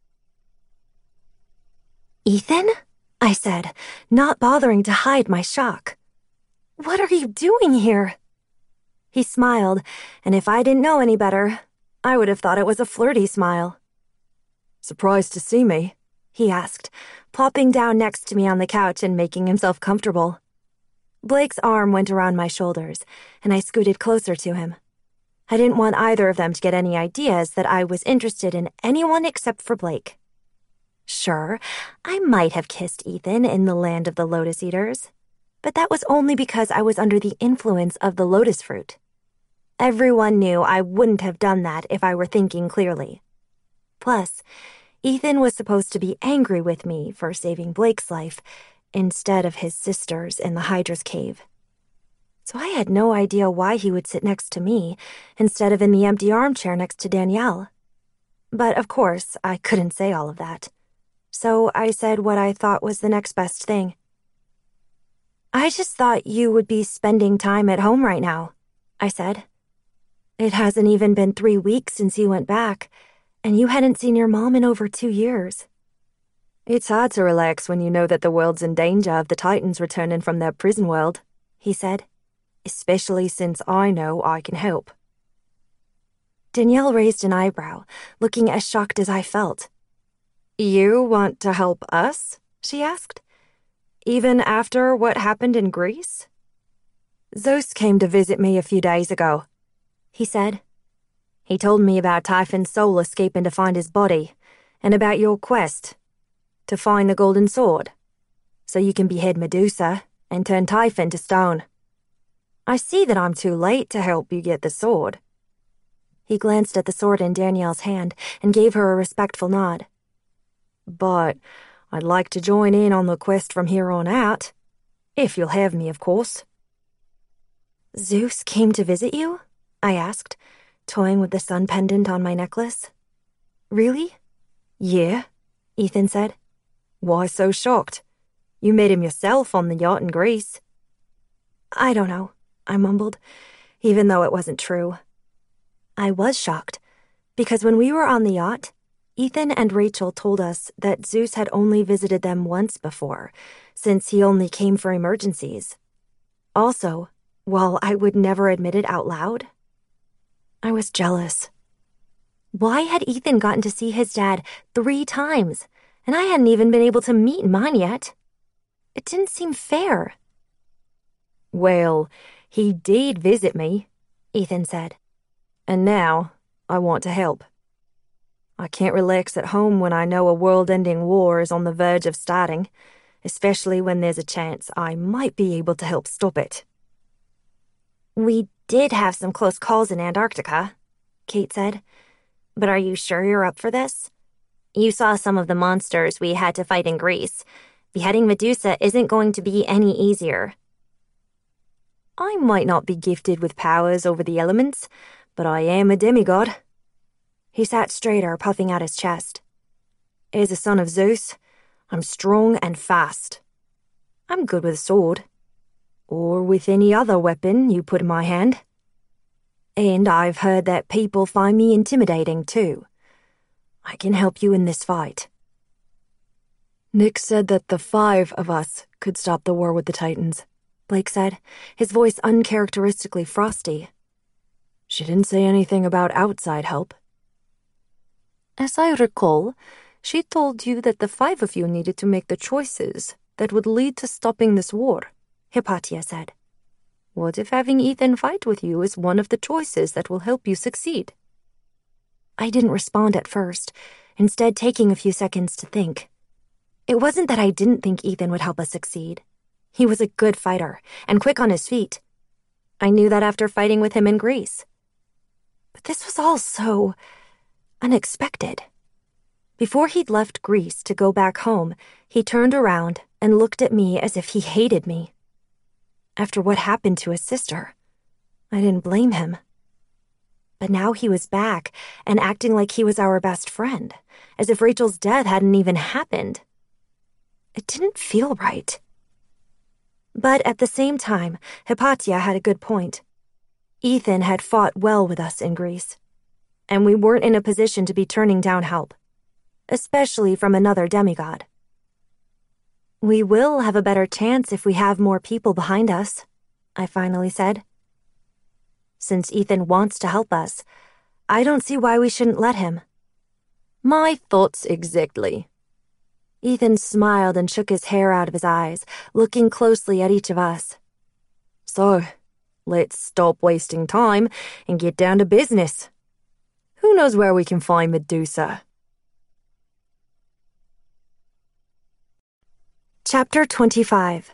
"Ethan?" I said, not bothering to hide my shock. "What are you doing here?" He smiled, and if I didn't know any better, I would have thought it was a flirty smile. "Surprised to see me?" he asked, plopping down next to me on the couch and making himself comfortable. Blake's arm went around my shoulders, and I scooted closer to him. I didn't want either of them to get any ideas that I was interested in anyone except for Blake. Sure, I might have kissed Ethan in the land of the Lotus Eaters, but that was only because I was under the influence of the lotus fruit. Everyone knew I wouldn't have done that if I were thinking clearly. Plus, Ethan was supposed to be angry with me for saving Blake's life instead of his sister's in the Hydra's cave. So I had no idea why he would sit next to me instead of in the empty armchair next to Danielle. But of course, I couldn't say all of that. So I said what I thought was the next best thing. "I just thought you would be spending time at home right now," I said. "It hasn't even been three weeks since you went back, and you hadn't seen your mom in over two years. "It's hard to relax when you know that the world's in danger of the Titans returning from their prison world," he said, "especially since I know I can help." Danielle raised an eyebrow, looking as shocked as I felt. "You want to help us?" she asked. "Even after what happened in Greece?" "Zeus came to visit me a few days ago," he said. "He told me about Typhon's soul escaping to find his body, And about your quest to find the golden sword, so you can behead Medusa and turn Typhon to stone. I see that I'm too late to help you get the sword." He glanced at the sword in Danielle's hand and gave her a respectful nod. "But I'd like to join in on the quest from here on out. If you'll have me, of course." "Zeus came to visit you?" I asked, toying with the sun pendant on my necklace. "Really?" "Yeah," Ethan said. "Why so shocked? You met him yourself on the yacht in Greece." "I don't know," I mumbled, even though it wasn't true. I was shocked, because when we were on the yacht, Ethan and Rachel told us that Zeus had only visited them once before, since he only came for emergencies. Also, while I would never admit it out loud, I was jealous. Why had Ethan gotten to see his dad three times, and I hadn't even been able to meet mine yet? It didn't seem fair. "Well, he did visit me," Ethan said. "And now I want to help. I can't relax at home when I know a world-ending war is on the verge of starting, especially when there's a chance I might be able to help stop it." "We did have some close calls in Antarctica," Kate said. "But are you sure you're up for this? You saw some of the monsters we had to fight in Greece. Beheading Medusa isn't going to be any easier." "I might not be gifted with powers over the elements, but I am a demigod." He sat straighter, puffing out his chest. "As a son of Zeus, I'm strong and fast. I'm good with a sword, or with any other weapon you put in my hand. And I've heard that people find me intimidating, too. I can help you in this fight." "Nick said that the five of us could stop the war with the Titans," Blake said, his voice uncharacteristically frosty. "She didn't say anything about outside help." "As I recall, she told you that the five of you needed to make the choices that would lead to stopping this war," Hypatia said. "What if having Ethan fight with you is one of the choices that will help you succeed?" I didn't respond at first, instead taking a few seconds to think. It wasn't that I didn't think Ethan would help us succeed. He was a good fighter and quick on his feet. I knew that after fighting with him in Greece. But this was all so unexpected. Before he'd left Greece to go back home, he turned around and looked at me as if he hated me. After what happened to his sister, I didn't blame him. But now he was back and acting like he was our best friend, as if Rachel's death hadn't even happened. It didn't feel right. But at the same time, Hypatia had a good point. Ethan had fought well with us in Greece, and we weren't in a position to be turning down help, especially from another demigod. "We will have a better chance if we have more people behind us," I finally said. "Since Ethan wants to help us, I don't see why we shouldn't let him." "My thoughts exactly." Ethan smiled and shook his hair out of his eyes, looking closely at each of us. "So, let's stop wasting time and get down to business. Who knows where we can find Medusa?" Chapter twenty-five.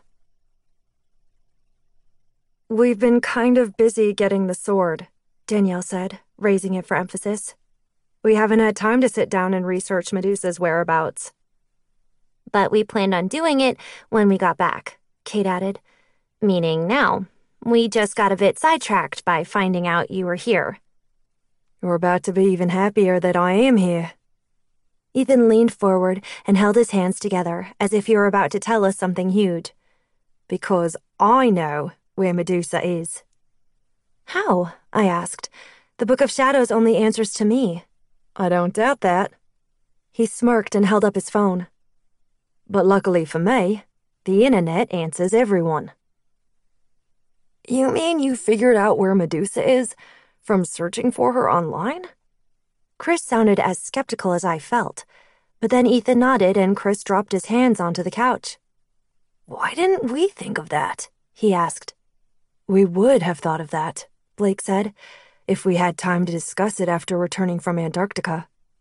"We've been kind of busy getting the sword," Danielle said, raising it for emphasis. "We haven't had time to sit down and research Medusa's whereabouts." "But we planned on doing it when we got back," Kate added. "Meaning now. We just got a bit sidetracked by finding out you were here." "You're about to be even happier that I am here." Ethan leaned forward and held his hands together as if he were about to tell us something huge. "Because I know where Medusa is." "How?" I asked. "The Book of Shadows only answers to me." "I don't doubt that." He smirked and held up his phone. "But luckily for me, the internet answers everyone." "You mean you figured out where Medusa is from searching for her online?" Chris sounded as skeptical as I felt, but then Ethan nodded and Chris dropped his hands onto the couch. "Why didn't we think of that?" he asked. "We would have thought of that," Blake said, "if we had time to discuss it after returning from Antarctica."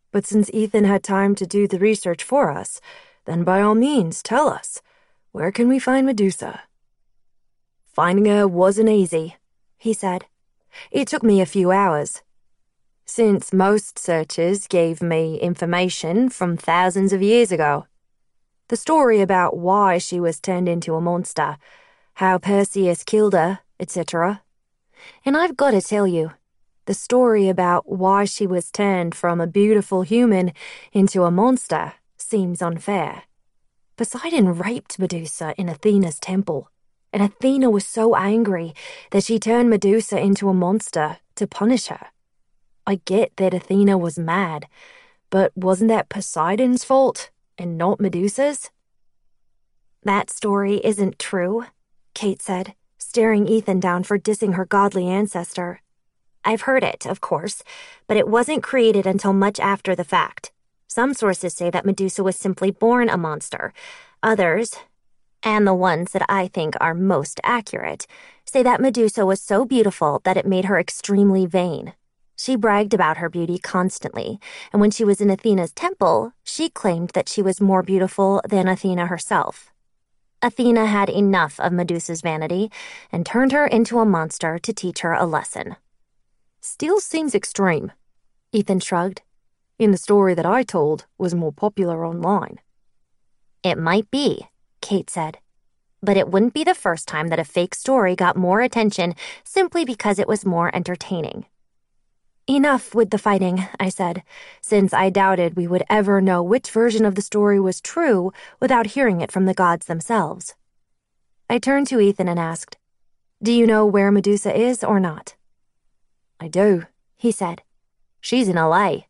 But since Ethan had time to do the research for us, then by all means, tell us. Where can we find Medusa? Finding her wasn't easy, he said. It took me a few hours. Since most searches gave me information from thousands of years ago. The story about why she was turned into a monster, how Perseus killed her, et cetera. And I've got to tell you, the story about why she was turned from a beautiful human into a monster seems unfair. Poseidon raped Medusa in Athena's temple, and Athena was so angry that she turned Medusa into a monster to punish her. I get that Athena was mad, but wasn't that Poseidon's fault and not Medusa's? That story isn't true, Kate said, staring Ethan down for dissing her godly ancestor. I've heard it, of course, but it wasn't created until much after the fact. Some sources say that Medusa was simply born a monster. Others, and the ones that I think are most accurate, say that Medusa was so beautiful that it made her extremely vain. She bragged about her beauty constantly, and when she was in Athena's temple, she claimed that she was more beautiful than Athena herself. Athena had enough of Medusa's vanity and turned her into a monster to teach her a lesson. Still seems extreme, Ethan shrugged. In the story that I told was more popular online. It might be, Kate said, but it wouldn't be the first time that a fake story got more attention simply because it was more entertaining. Enough with the fighting, I said, since I doubted we would ever know which version of the story was true without hearing it from the gods themselves. I turned to Ethan and asked, "Do you know where Medusa is or not?" "I do," he said. "She's in L A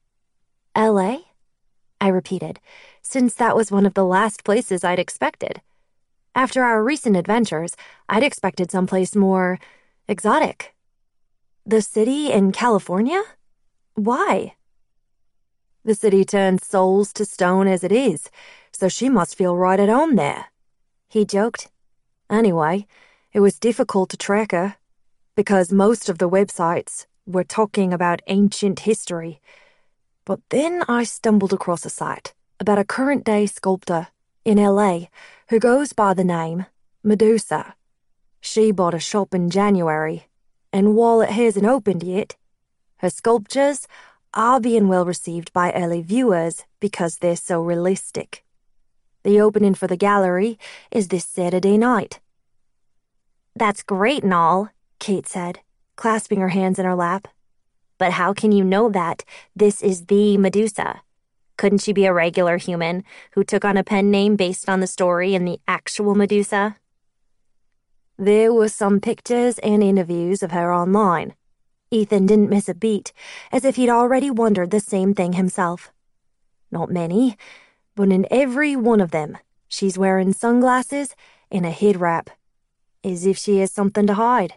L A? I repeated, since that was one of the last places I'd expected. After our recent adventures, I'd expected someplace more exotic. The city in California? Why? The city turns souls to stone as it is, so she must feel right at home there," he joked. "Anyway, it was difficult to track her, because most of the websites were talking about ancient history. But then I stumbled across a site about a current-day sculptor in L A who goes by the name Medusa. She bought a shop in January, and while it hasn't opened yet, her sculptures are being well received by early viewers because they're so realistic. The opening for the gallery is this Saturday night." "That's great and all," Kate said, clasping her hands in her lap. "But how can you know that this is the Medusa? Couldn't she be a regular human who took on a pen name based on the story in the actual Medusa?" "There were some pictures and interviews of her online." Ethan didn't miss a beat, as if he'd already wondered the same thing himself. "Not many, but in every one of them, she's wearing sunglasses and a head wrap, as if she has something to hide."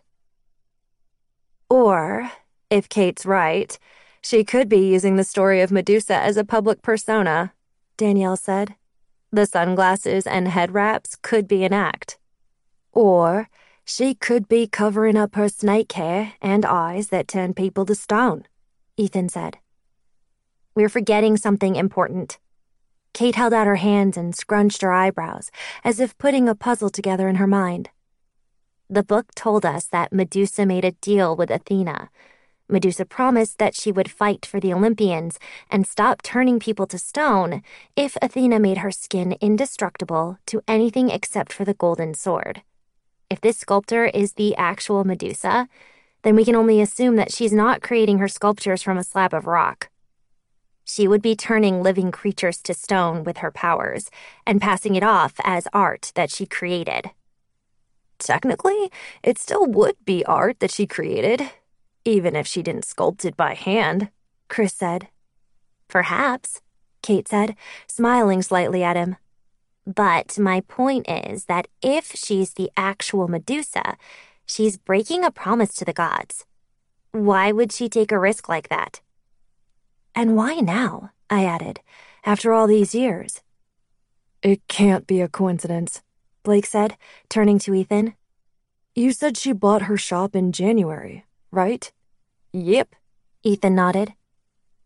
"Or, if Kate's right, she could be using the story of Medusa as a public persona," Danielle said. "The sunglasses and head wraps could be an act. Or she could be covering up her snake hair and eyes that turn people to stone," Ethan said. "We're forgetting something important." Kate held out her hands and scrunched her eyebrows, as if putting a puzzle together in her mind. "The book told us that Medusa made a deal with Athena. Medusa promised that she would fight for the Olympians and stop turning people to stone if Athena made her skin indestructible to anything except for the golden sword. If this sculptor is the actual Medusa, then we can only assume that she's not creating her sculptures from a slab of rock. She would be turning living creatures to stone with her powers and passing it off as art that she created." "Technically, it still would be art that she created, even if she didn't sculpt it by hand," Chris said. "Perhaps," Kate said, smiling slightly at him. "But my point is that if she's the actual Medusa, she's breaking a promise to the gods. Why would she take a risk like that?" "And why now?" I added, "after all these years?" "It can't be a coincidence," Blake said, turning to Ethan. "You said she bought her shop in January, right?" "Yep," Ethan nodded.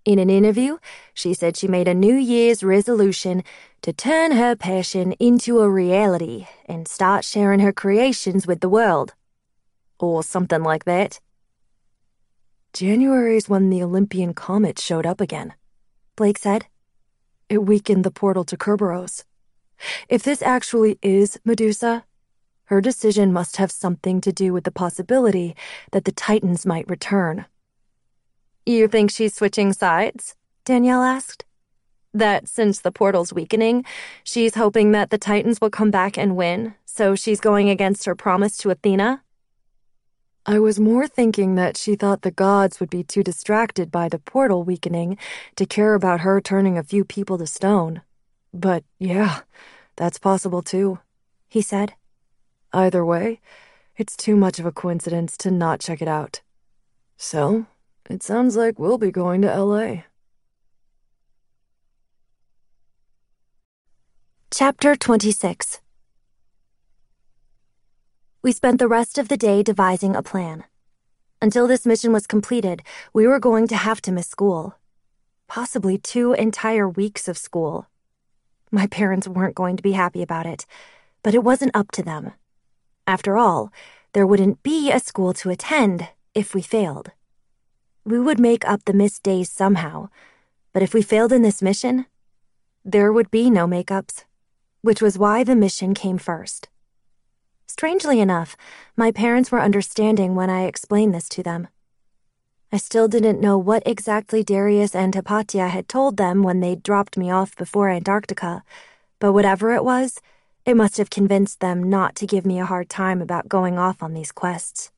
In an interview, she said she made a New Year's resolution to turn her passion into a reality and start sharing her creations with the world. Or something like that. January's when the Olympian comet showed up again, Blake said. It weakened the portal to Kerberos. If this actually is Medusa, her decision must have something to do with the possibility that the Titans might return. You think she's switching sides? Danielle asked. That since the portal's weakening, she's hoping that the Titans will come back and win, so she's going against her promise to Athena? I was more thinking that she thought the gods would be too distracted by the portal weakening to care about her turning a few people to stone. But yeah, that's possible too, he said. Either way, it's too much of a coincidence to not check it out. So, it sounds like we'll be going to L A. Chapter twenty-six. We spent the rest of the day devising a plan. Until this mission was completed, we were going to have to miss school. Possibly two entire weeks of school. My parents weren't going to be happy about it, but it wasn't up to them. After all, there wouldn't be a school to attend if we failed. We would make up the missed days somehow, but if we failed in this mission, there would be no makeups, which was why the mission came first. Strangely enough, my parents were understanding when I explained this to them. I still didn't know what exactly Darius and Hypatia had told them when they dropped me off before Antarctica, but whatever it was, it must have convinced them not to give me a hard time about going off on these quests.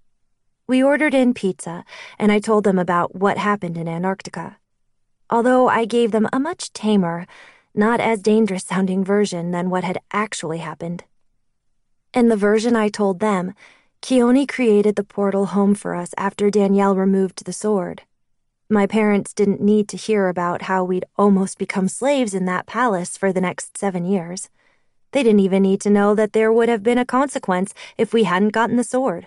We ordered in pizza, and I told them about what happened in Antarctica. Although I gave them a much tamer, not as dangerous-sounding version than what had actually happened. In the version I told them, Keone created the portal home for us after Danielle removed the sword. My parents didn't need to hear about how we'd almost become slaves in that palace for the next seven years. They didn't even need to know that there would have been a consequence if we hadn't gotten the sword.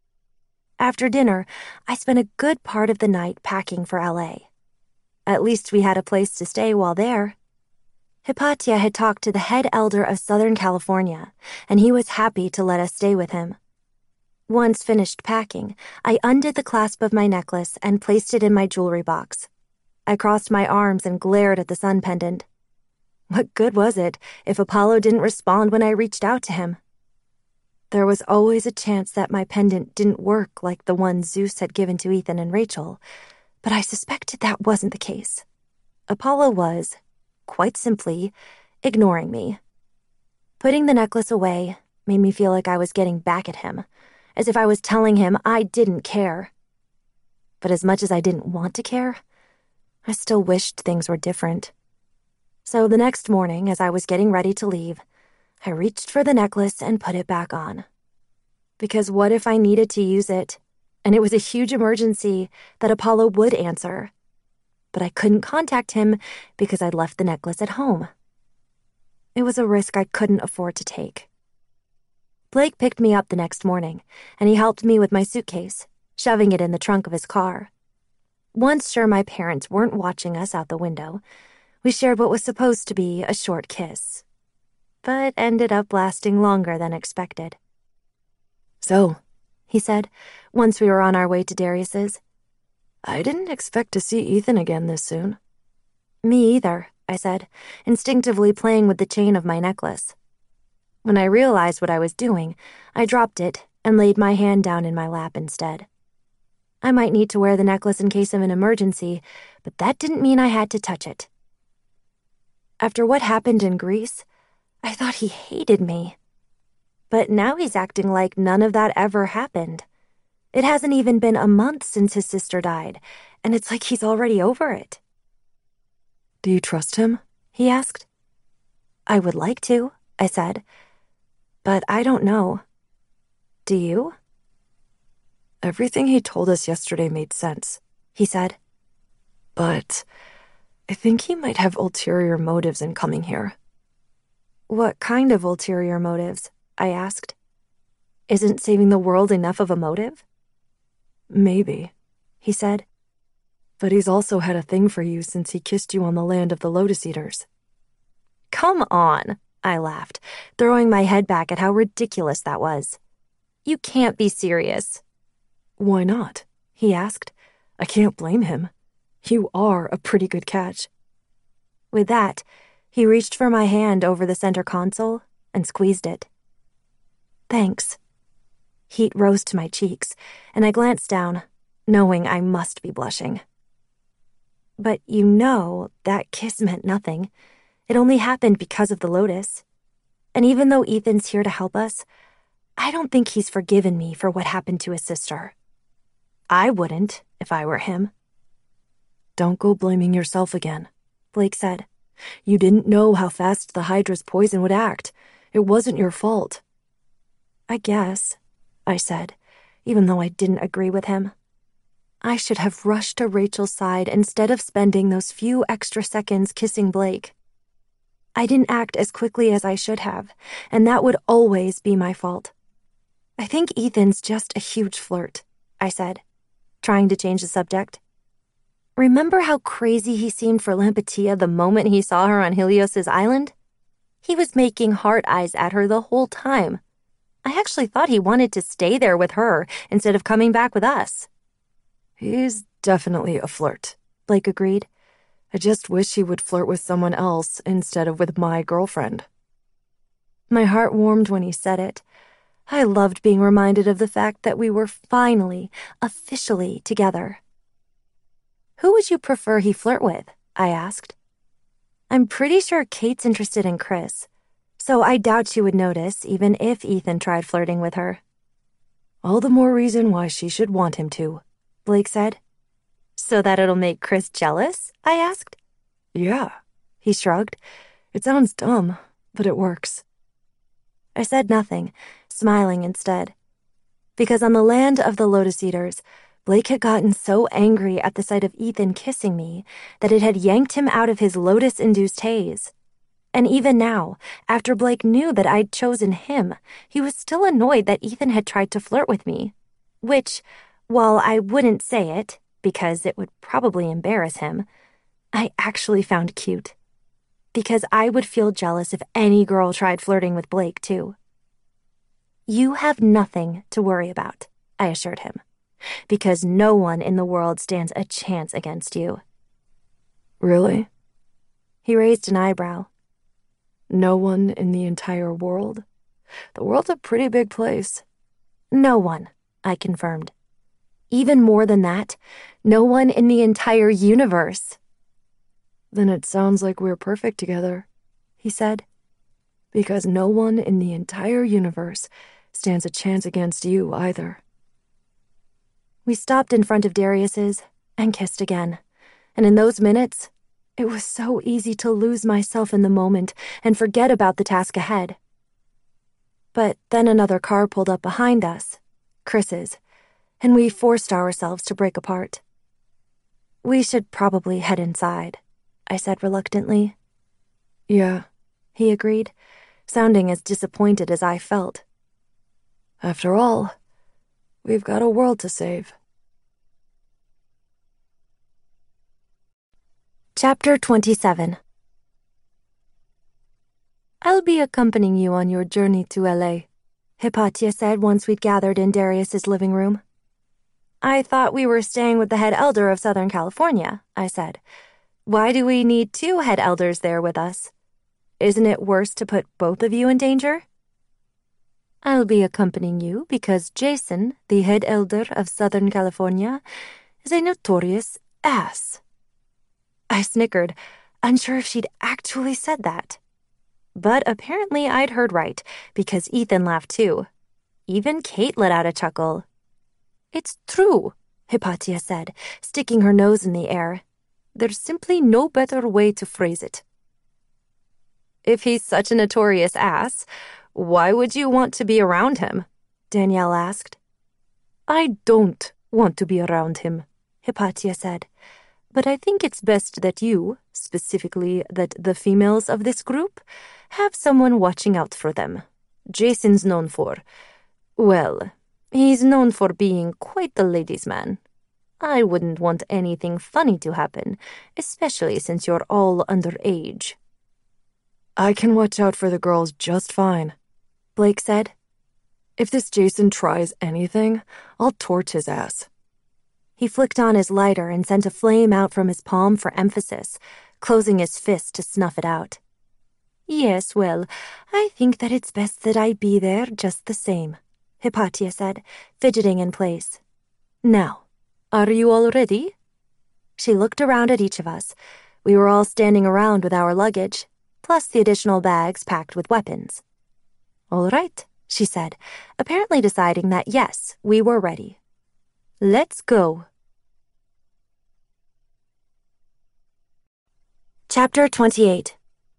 After dinner, I spent a good part of the night packing for L A. At least we had a place to stay while there. Hypatia had talked to the head elder of Southern California, and he was happy to let us stay with him. Once finished packing, I undid the clasp of my necklace and placed it in my jewelry box. I crossed my arms and glared at the sun pendant. What good was it if Apollo didn't respond when I reached out to him? There was always a chance that my pendant didn't work like the one Zeus had given to Ethan and Rachel, but I suspected that wasn't the case. Apollo was, quite simply, ignoring me. Putting the necklace away made me feel like I was getting back at him, as if I was telling him I didn't care. But as much as I didn't want to care, I still wished things were different. So the next morning, as I was getting ready to leave, I reached for the necklace and put it back on. Because what if I needed to use it, and it was a huge emergency that Apollo would answer? But I couldn't contact him because I'd left the necklace at home. It was a risk I couldn't afford to take. Blake picked me up the next morning, and he helped me with my suitcase, shoving it in the trunk of his car. Once sure my parents weren't watching us out the window, we shared what was supposed to be a short kiss, but ended up lasting longer than expected. So, he said, once we were on our way to Darius's, I didn't expect to see Ethan again this soon. Me either, I said, instinctively playing with the chain of my necklace. When I realized what I was doing, I dropped it and laid my hand down in my lap instead. I might need to wear the necklace in case of an emergency, but that didn't mean I had to touch it. After what happened in Greece, I thought he hated me. But now he's acting like none of that ever happened. It hasn't even been a month since his sister died, and it's like he's already over it. Do you trust him? He asked. I would like to, I said. But I don't know. Do you? Everything he told us yesterday made sense, he said. But I think he might have ulterior motives in coming here. What kind of ulterior motives? I asked. Isn't saving the world enough of a motive? Maybe, he said. But he's also had a thing for you since he kissed you on the land of the Lotus Eaters. Come on, I laughed, throwing my head back at how ridiculous that was. You can't be serious. Why not? He asked. I can't blame him. You are a pretty good catch. With that, he reached for my hand over the center console and squeezed it. Thanks. Heat rose to my cheeks, and I glanced down, knowing I must be blushing. But you know that kiss meant nothing. It only happened because of the Lotus. And even though Ethan's here to help us, I don't think he's forgiven me for what happened to his sister. I wouldn't if I were him. Don't go blaming yourself again, Blake said. You didn't know how fast the Hydra's poison would act. It wasn't your fault. I guess, I said, even though I didn't agree with him. I should have rushed to Rachel's side instead of spending those few extra seconds kissing Blake. I didn't act as quickly as I should have, and that would always be my fault. I think Ethan's just a huge flirt, I said, trying to change the subject. Remember how crazy he seemed for Lampetia the moment he saw her on Helios's island? He was making heart eyes at her the whole time. I actually thought he wanted to stay there with her instead of coming back with us. He's definitely a flirt, Blake agreed. I just wish he would flirt with someone else instead of with my girlfriend. My heart warmed when he said it. I loved being reminded of the fact that we were finally, officially together. Who would you prefer he flirt with? I asked. I'm pretty sure Kate's interested in Chris, so I doubt she would notice even if Ethan tried flirting with her. All the more reason why she should want him to, Blake said. So that it'll make Chris jealous? I asked. Yeah, he shrugged. It sounds dumb, but it works. I said nothing, smiling instead. Because on the land of the Lotus Eaters, Blake had gotten so angry at the sight of Ethan kissing me that it had yanked him out of his Lotus-induced haze. And even now, after Blake knew that I'd chosen him, he was still annoyed that Ethan had tried to flirt with me. Which, while I wouldn't say it, because it would probably embarrass him, I actually found cute. Because I would feel jealous if any girl tried flirting with Blake, too. You have nothing to worry about, I assured him, because no one in the world stands a chance against you. Really? He raised an eyebrow. No one in the entire world? The world's a pretty big place. No one, I confirmed. Even more than that, no one in the entire universe. Then it sounds like we're perfect together, he said. Because no one in the entire universe stands a chance against you either. We stopped in front of Darius's and kissed again, and in those minutes, it was so easy to lose myself in the moment and forget about the task ahead. But then another car pulled up behind us, Chris's, and we forced ourselves to break apart. We should probably head inside, I said reluctantly. Yeah, he agreed, sounding as disappointed as I felt. After all, we've got a world to save. Chapter twenty-seven. I'll be accompanying you on your journey to L A, Hypatia said once we'd gathered in Darius's living room. I thought we were staying with the head elder of Southern California, I said. Why do we need two head elders there with us? Isn't it worse to put both of you in danger? I'll be accompanying you because Jason, the head elder of Southern California, is a notorious ass. I snickered, unsure if she'd actually said that. But apparently I'd heard right, because Ethan laughed too. Even Kate let out a chuckle. It's true, Hypatia said, sticking her nose in the air. There's simply no better way to phrase it. If he's such a notorious ass, why would you want to be around him? Danielle asked. I don't want to be around him, Hypatia said. But I think it's best that you, specifically that the females of this group, have someone watching out for them. Jason's known for, well, he's known for being quite the ladies' man. I wouldn't want anything funny to happen, especially since you're all underage. I can watch out for the girls just fine, Blake said. If this Jason tries anything, I'll torch his ass. He flicked on his lighter and sent a flame out from his palm for emphasis, closing his fist to snuff it out. Yes, well, I think that it's best that I be there just the same, Hypatia said, fidgeting in place. Now, are you all ready? She looked around at each of us. We were all standing around with our luggage, plus the additional bags packed with weapons. All right, she said, apparently deciding that yes, we were ready. Let's go. Chapter twenty-eight.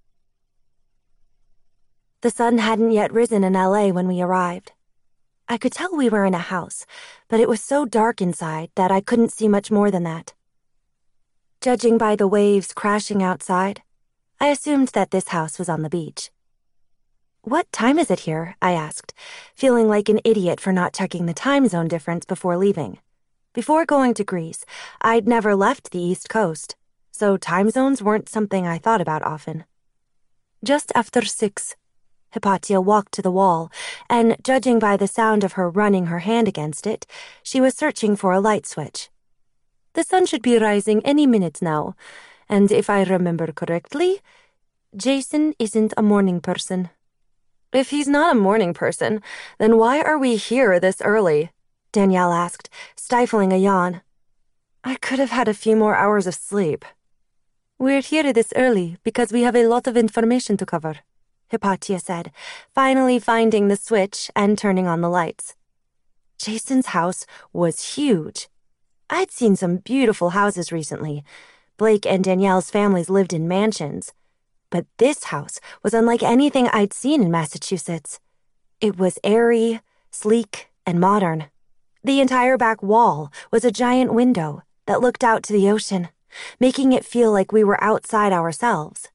The sun hadn't yet risen in L A when we arrived. I could tell we were in a house, but it was so dark inside that I couldn't see much more than that. Judging by the waves crashing outside, I assumed that this house was on the beach. What time is it here? I asked, feeling like an idiot for not checking the time zone difference before leaving. Before going to Greece, I'd never left the East Coast, so time zones weren't something I thought about often. Just after six. Hypatia walked to the wall, and judging by the sound of her running her hand against it, she was searching for a light switch. The sun should be rising any minute now, and if I remember correctly, Jason isn't a morning person. If he's not a morning person, then why are we here this early? Danielle asked, stifling a yawn. I could have had a few more hours of sleep. We're here this early because we have a lot of information to cover, Hypatia said, finally finding the switch and turning on the lights. Jason's house was huge. I'd seen some beautiful houses recently. Blake and Danielle's families lived in mansions. But this house was unlike anything I'd seen in Massachusetts. It was airy, sleek, and modern. The entire back wall was a giant window that looked out to the ocean, making it feel like we were outside ourselves.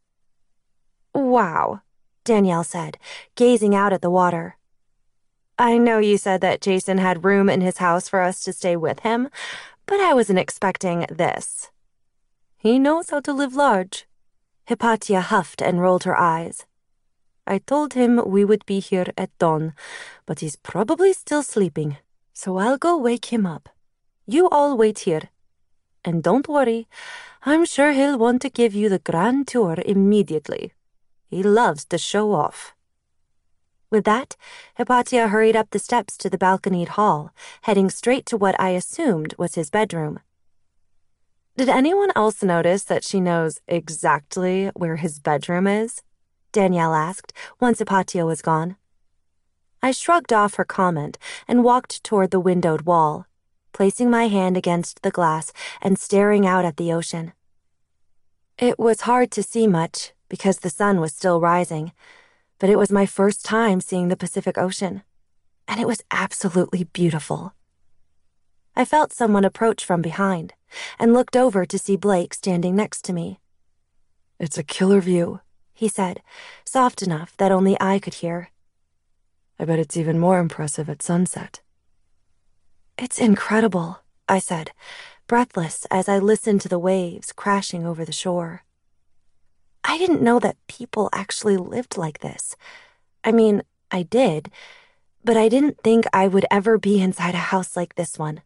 Wow, Danielle said, gazing out at the water. I know you said that Jason had room in his house for us to stay with him, but I wasn't expecting this. He knows how to live large. Hypatia huffed and rolled her eyes. I told him we would be here at dawn, but he's probably still sleeping, so I'll go wake him up. You all wait here. And don't worry, I'm sure he'll want to give you the grand tour immediately. He loves to show off. With that, Hypatia hurried up the steps to the balconied hall, heading straight to what I assumed was his bedroom. Did anyone else notice that she knows exactly where his bedroom is? Danielle asked, once Hypatia was gone. I shrugged off her comment and walked toward the windowed wall, placing my hand against the glass and staring out at the ocean. It was hard to see much because the sun was still rising, but it was my first time seeing the Pacific Ocean, and it was absolutely beautiful. I felt someone approach from behind and looked over to see Blake standing next to me. It's a killer view, he said, soft enough that only I could hear. I bet it's even more impressive at sunset. It's incredible, I said, breathless as I listened to the waves crashing over the shore. I didn't know that people actually lived like this. I mean, I did, but I didn't think I would ever be inside a house like this one.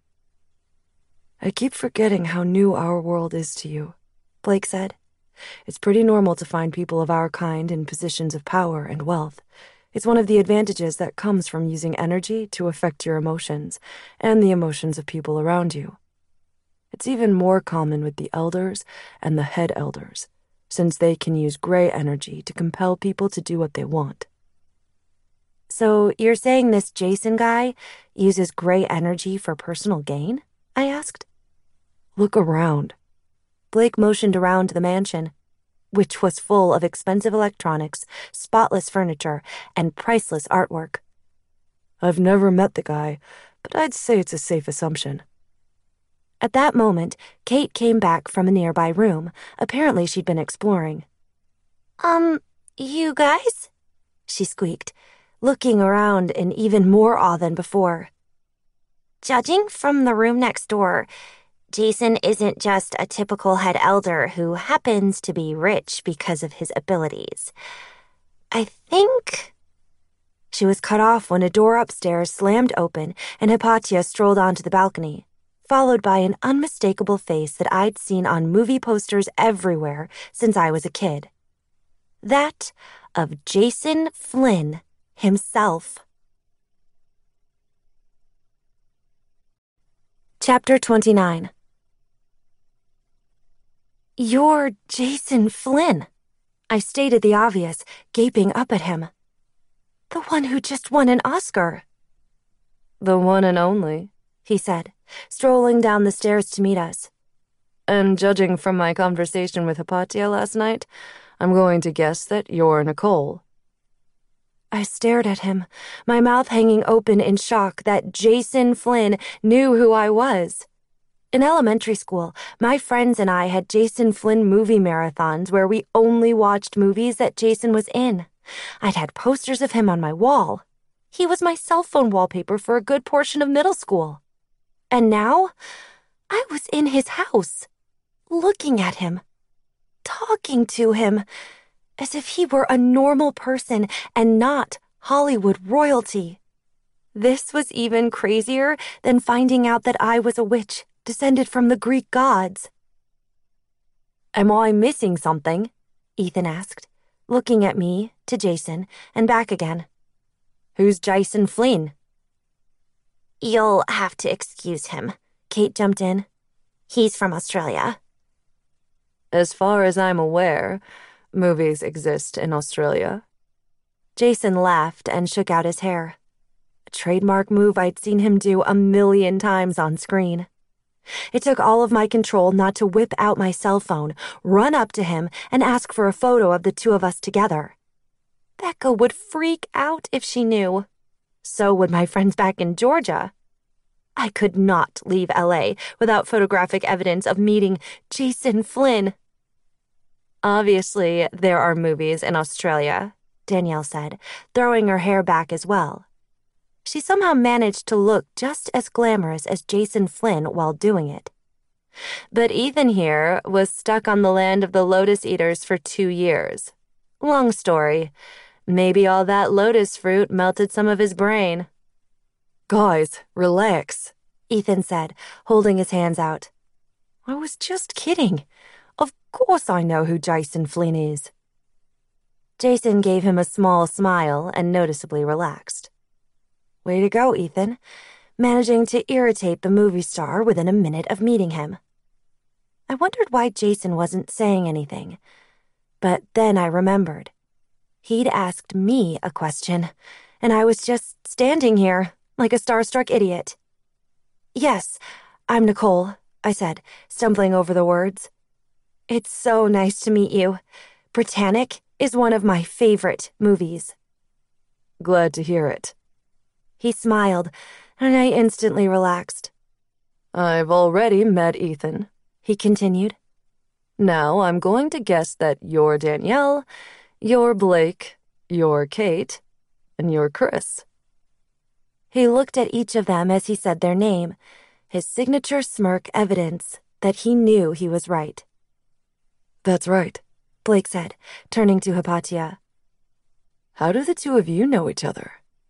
I keep forgetting how new our world is to you, Blake said. It's pretty normal to find people of our kind in positions of power and wealth. It's one of the advantages that comes from using energy to affect your emotions and the emotions of people around you. It's even more common with the elders and the head elders, since they can use gray energy to compel people to do what they want. So you're saying this Jason guy uses gray energy for personal gain? I asked. Look around. Blake motioned around the mansion, which was full of expensive electronics, spotless furniture, and priceless artwork. I've never met the guy, but I'd say it's a safe assumption. At that moment, Kate came back from a nearby room. Apparently she'd been exploring. Um, you guys? She squeaked, looking around in even more awe than before. Judging from the room next door, Jason isn't just a typical head elder who happens to be rich because of his abilities. I think... She was cut off when a door upstairs slammed open and Hypatia strolled onto the balcony, followed by an unmistakable face that I'd seen on movie posters everywhere since I was a kid. That of Jason Flynn himself. Chapter twenty-nine. You're Jason Flynn, I stated the obvious, gaping up at him. The one who just won an Oscar. The one and only, he said, strolling down the stairs to meet us. And judging from my conversation with Hypatia last night, I'm going to guess that you're Nicole. I stared at him, my mouth hanging open in shock that Jason Flynn knew who I was. In elementary school, my friends and I had Jason Flynn movie marathons where we only watched movies that Jason was in. I'd had posters of him on my wall. He was my cell phone wallpaper for a good portion of middle school. And now, I was in his house, looking at him, talking to him, as if he were a normal person and not Hollywood royalty. This was even crazier than finding out that I was a witch descended from the Greek gods. Am I missing something? Ethan asked, looking at me, to Jason, and back again. Who's Jason Flynn? You'll have to excuse him, Kate jumped in. He's from Australia. As far as I'm aware, movies exist in Australia. Jason laughed and shook out his hair. A trademark move I'd seen him do a million times on screen. It took all of my control not to whip out my cell phone, run up to him, and ask for a photo of the two of us together. Becca would freak out if she knew. So would my friends back in Georgia. I could not leave L A without photographic evidence of meeting Jason Flynn. Obviously, there are movies in Australia, Danielle said, throwing her hair back as well. She somehow managed to look just as glamorous as Jason Flynn while doing it. But Ethan here was stuck on the land of the Lotus Eaters for two years. Long story. Maybe all that lotus fruit melted some of his brain. Guys, relax, Ethan said, holding his hands out. I was just kidding. Of course I know who Jason Flynn is. Jason gave him a small smile and noticeably relaxed. Way to go, Ethan, managing to irritate the movie star within a minute of meeting him. I wondered why Jason wasn't saying anything, but then I remembered. He'd asked me a question, and I was just standing here like a starstruck idiot. Yes, I'm Nicole, I said, stumbling over the words. It's so nice to meet you. Britannic is one of my favorite movies. Glad to hear it. He smiled, and I instantly relaxed. I've already met Ethan, he continued. Now I'm going to guess that you're Danielle, you're Blake, you're Kate, and you're Chris. He looked at each of them as he said their name, his signature smirk evidence that he knew he was right. That's right, Blake said, turning to Hypatia. How do the two of you know each other?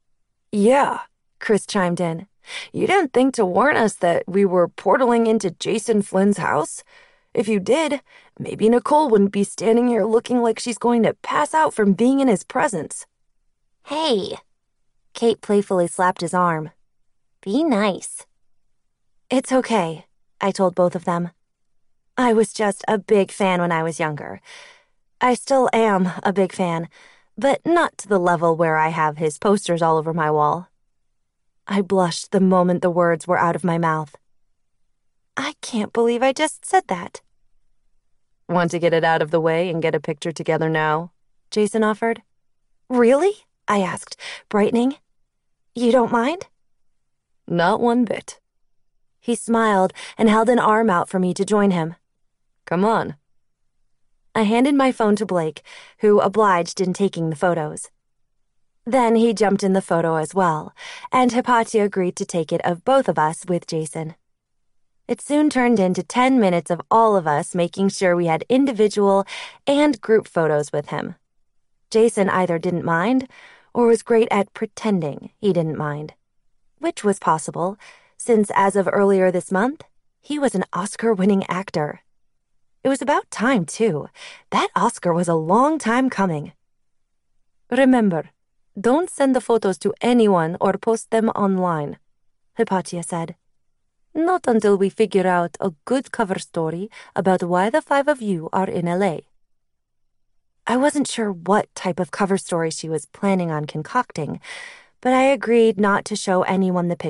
Yeah, Chris chimed in. You didn't think to warn us that we were portaling into Jason Flynn's house? If you did, maybe Nicole wouldn't be standing here looking like she's going to pass out from being in his presence. Hey, Kate playfully slapped his arm. Be nice. It's okay, I told both of them. I was just a big fan when I was younger. I still am a big fan, but not to the level where I have his posters all over my wall. I blushed the moment the words were out of my mouth. I can't believe I just said that. Want to get it out of the way and get a picture together now? Jason offered. Really? I asked, brightening. You don't mind? Not one bit. He smiled and held an arm out for me to join him. Come on. I handed my phone to Blake, who obliged in taking the photos. Then he jumped in the photo as well, and Hypatia agreed to take it of both of us with Jason. It soon turned into ten minutes of all of us making sure we had individual and group photos with him. Jason either didn't mind or was great at pretending he didn't mind, which was possible, since as of earlier this month, he was an Oscar-winning actor. It was about time, too. That Oscar was a long time coming. Remember, don't send the photos to anyone or post them online, Hypatia said. Not until we figure out a good cover story about why the five of you are in L A. I wasn't sure what type of cover story she was planning on concocting, but I agreed not to show anyone the picture.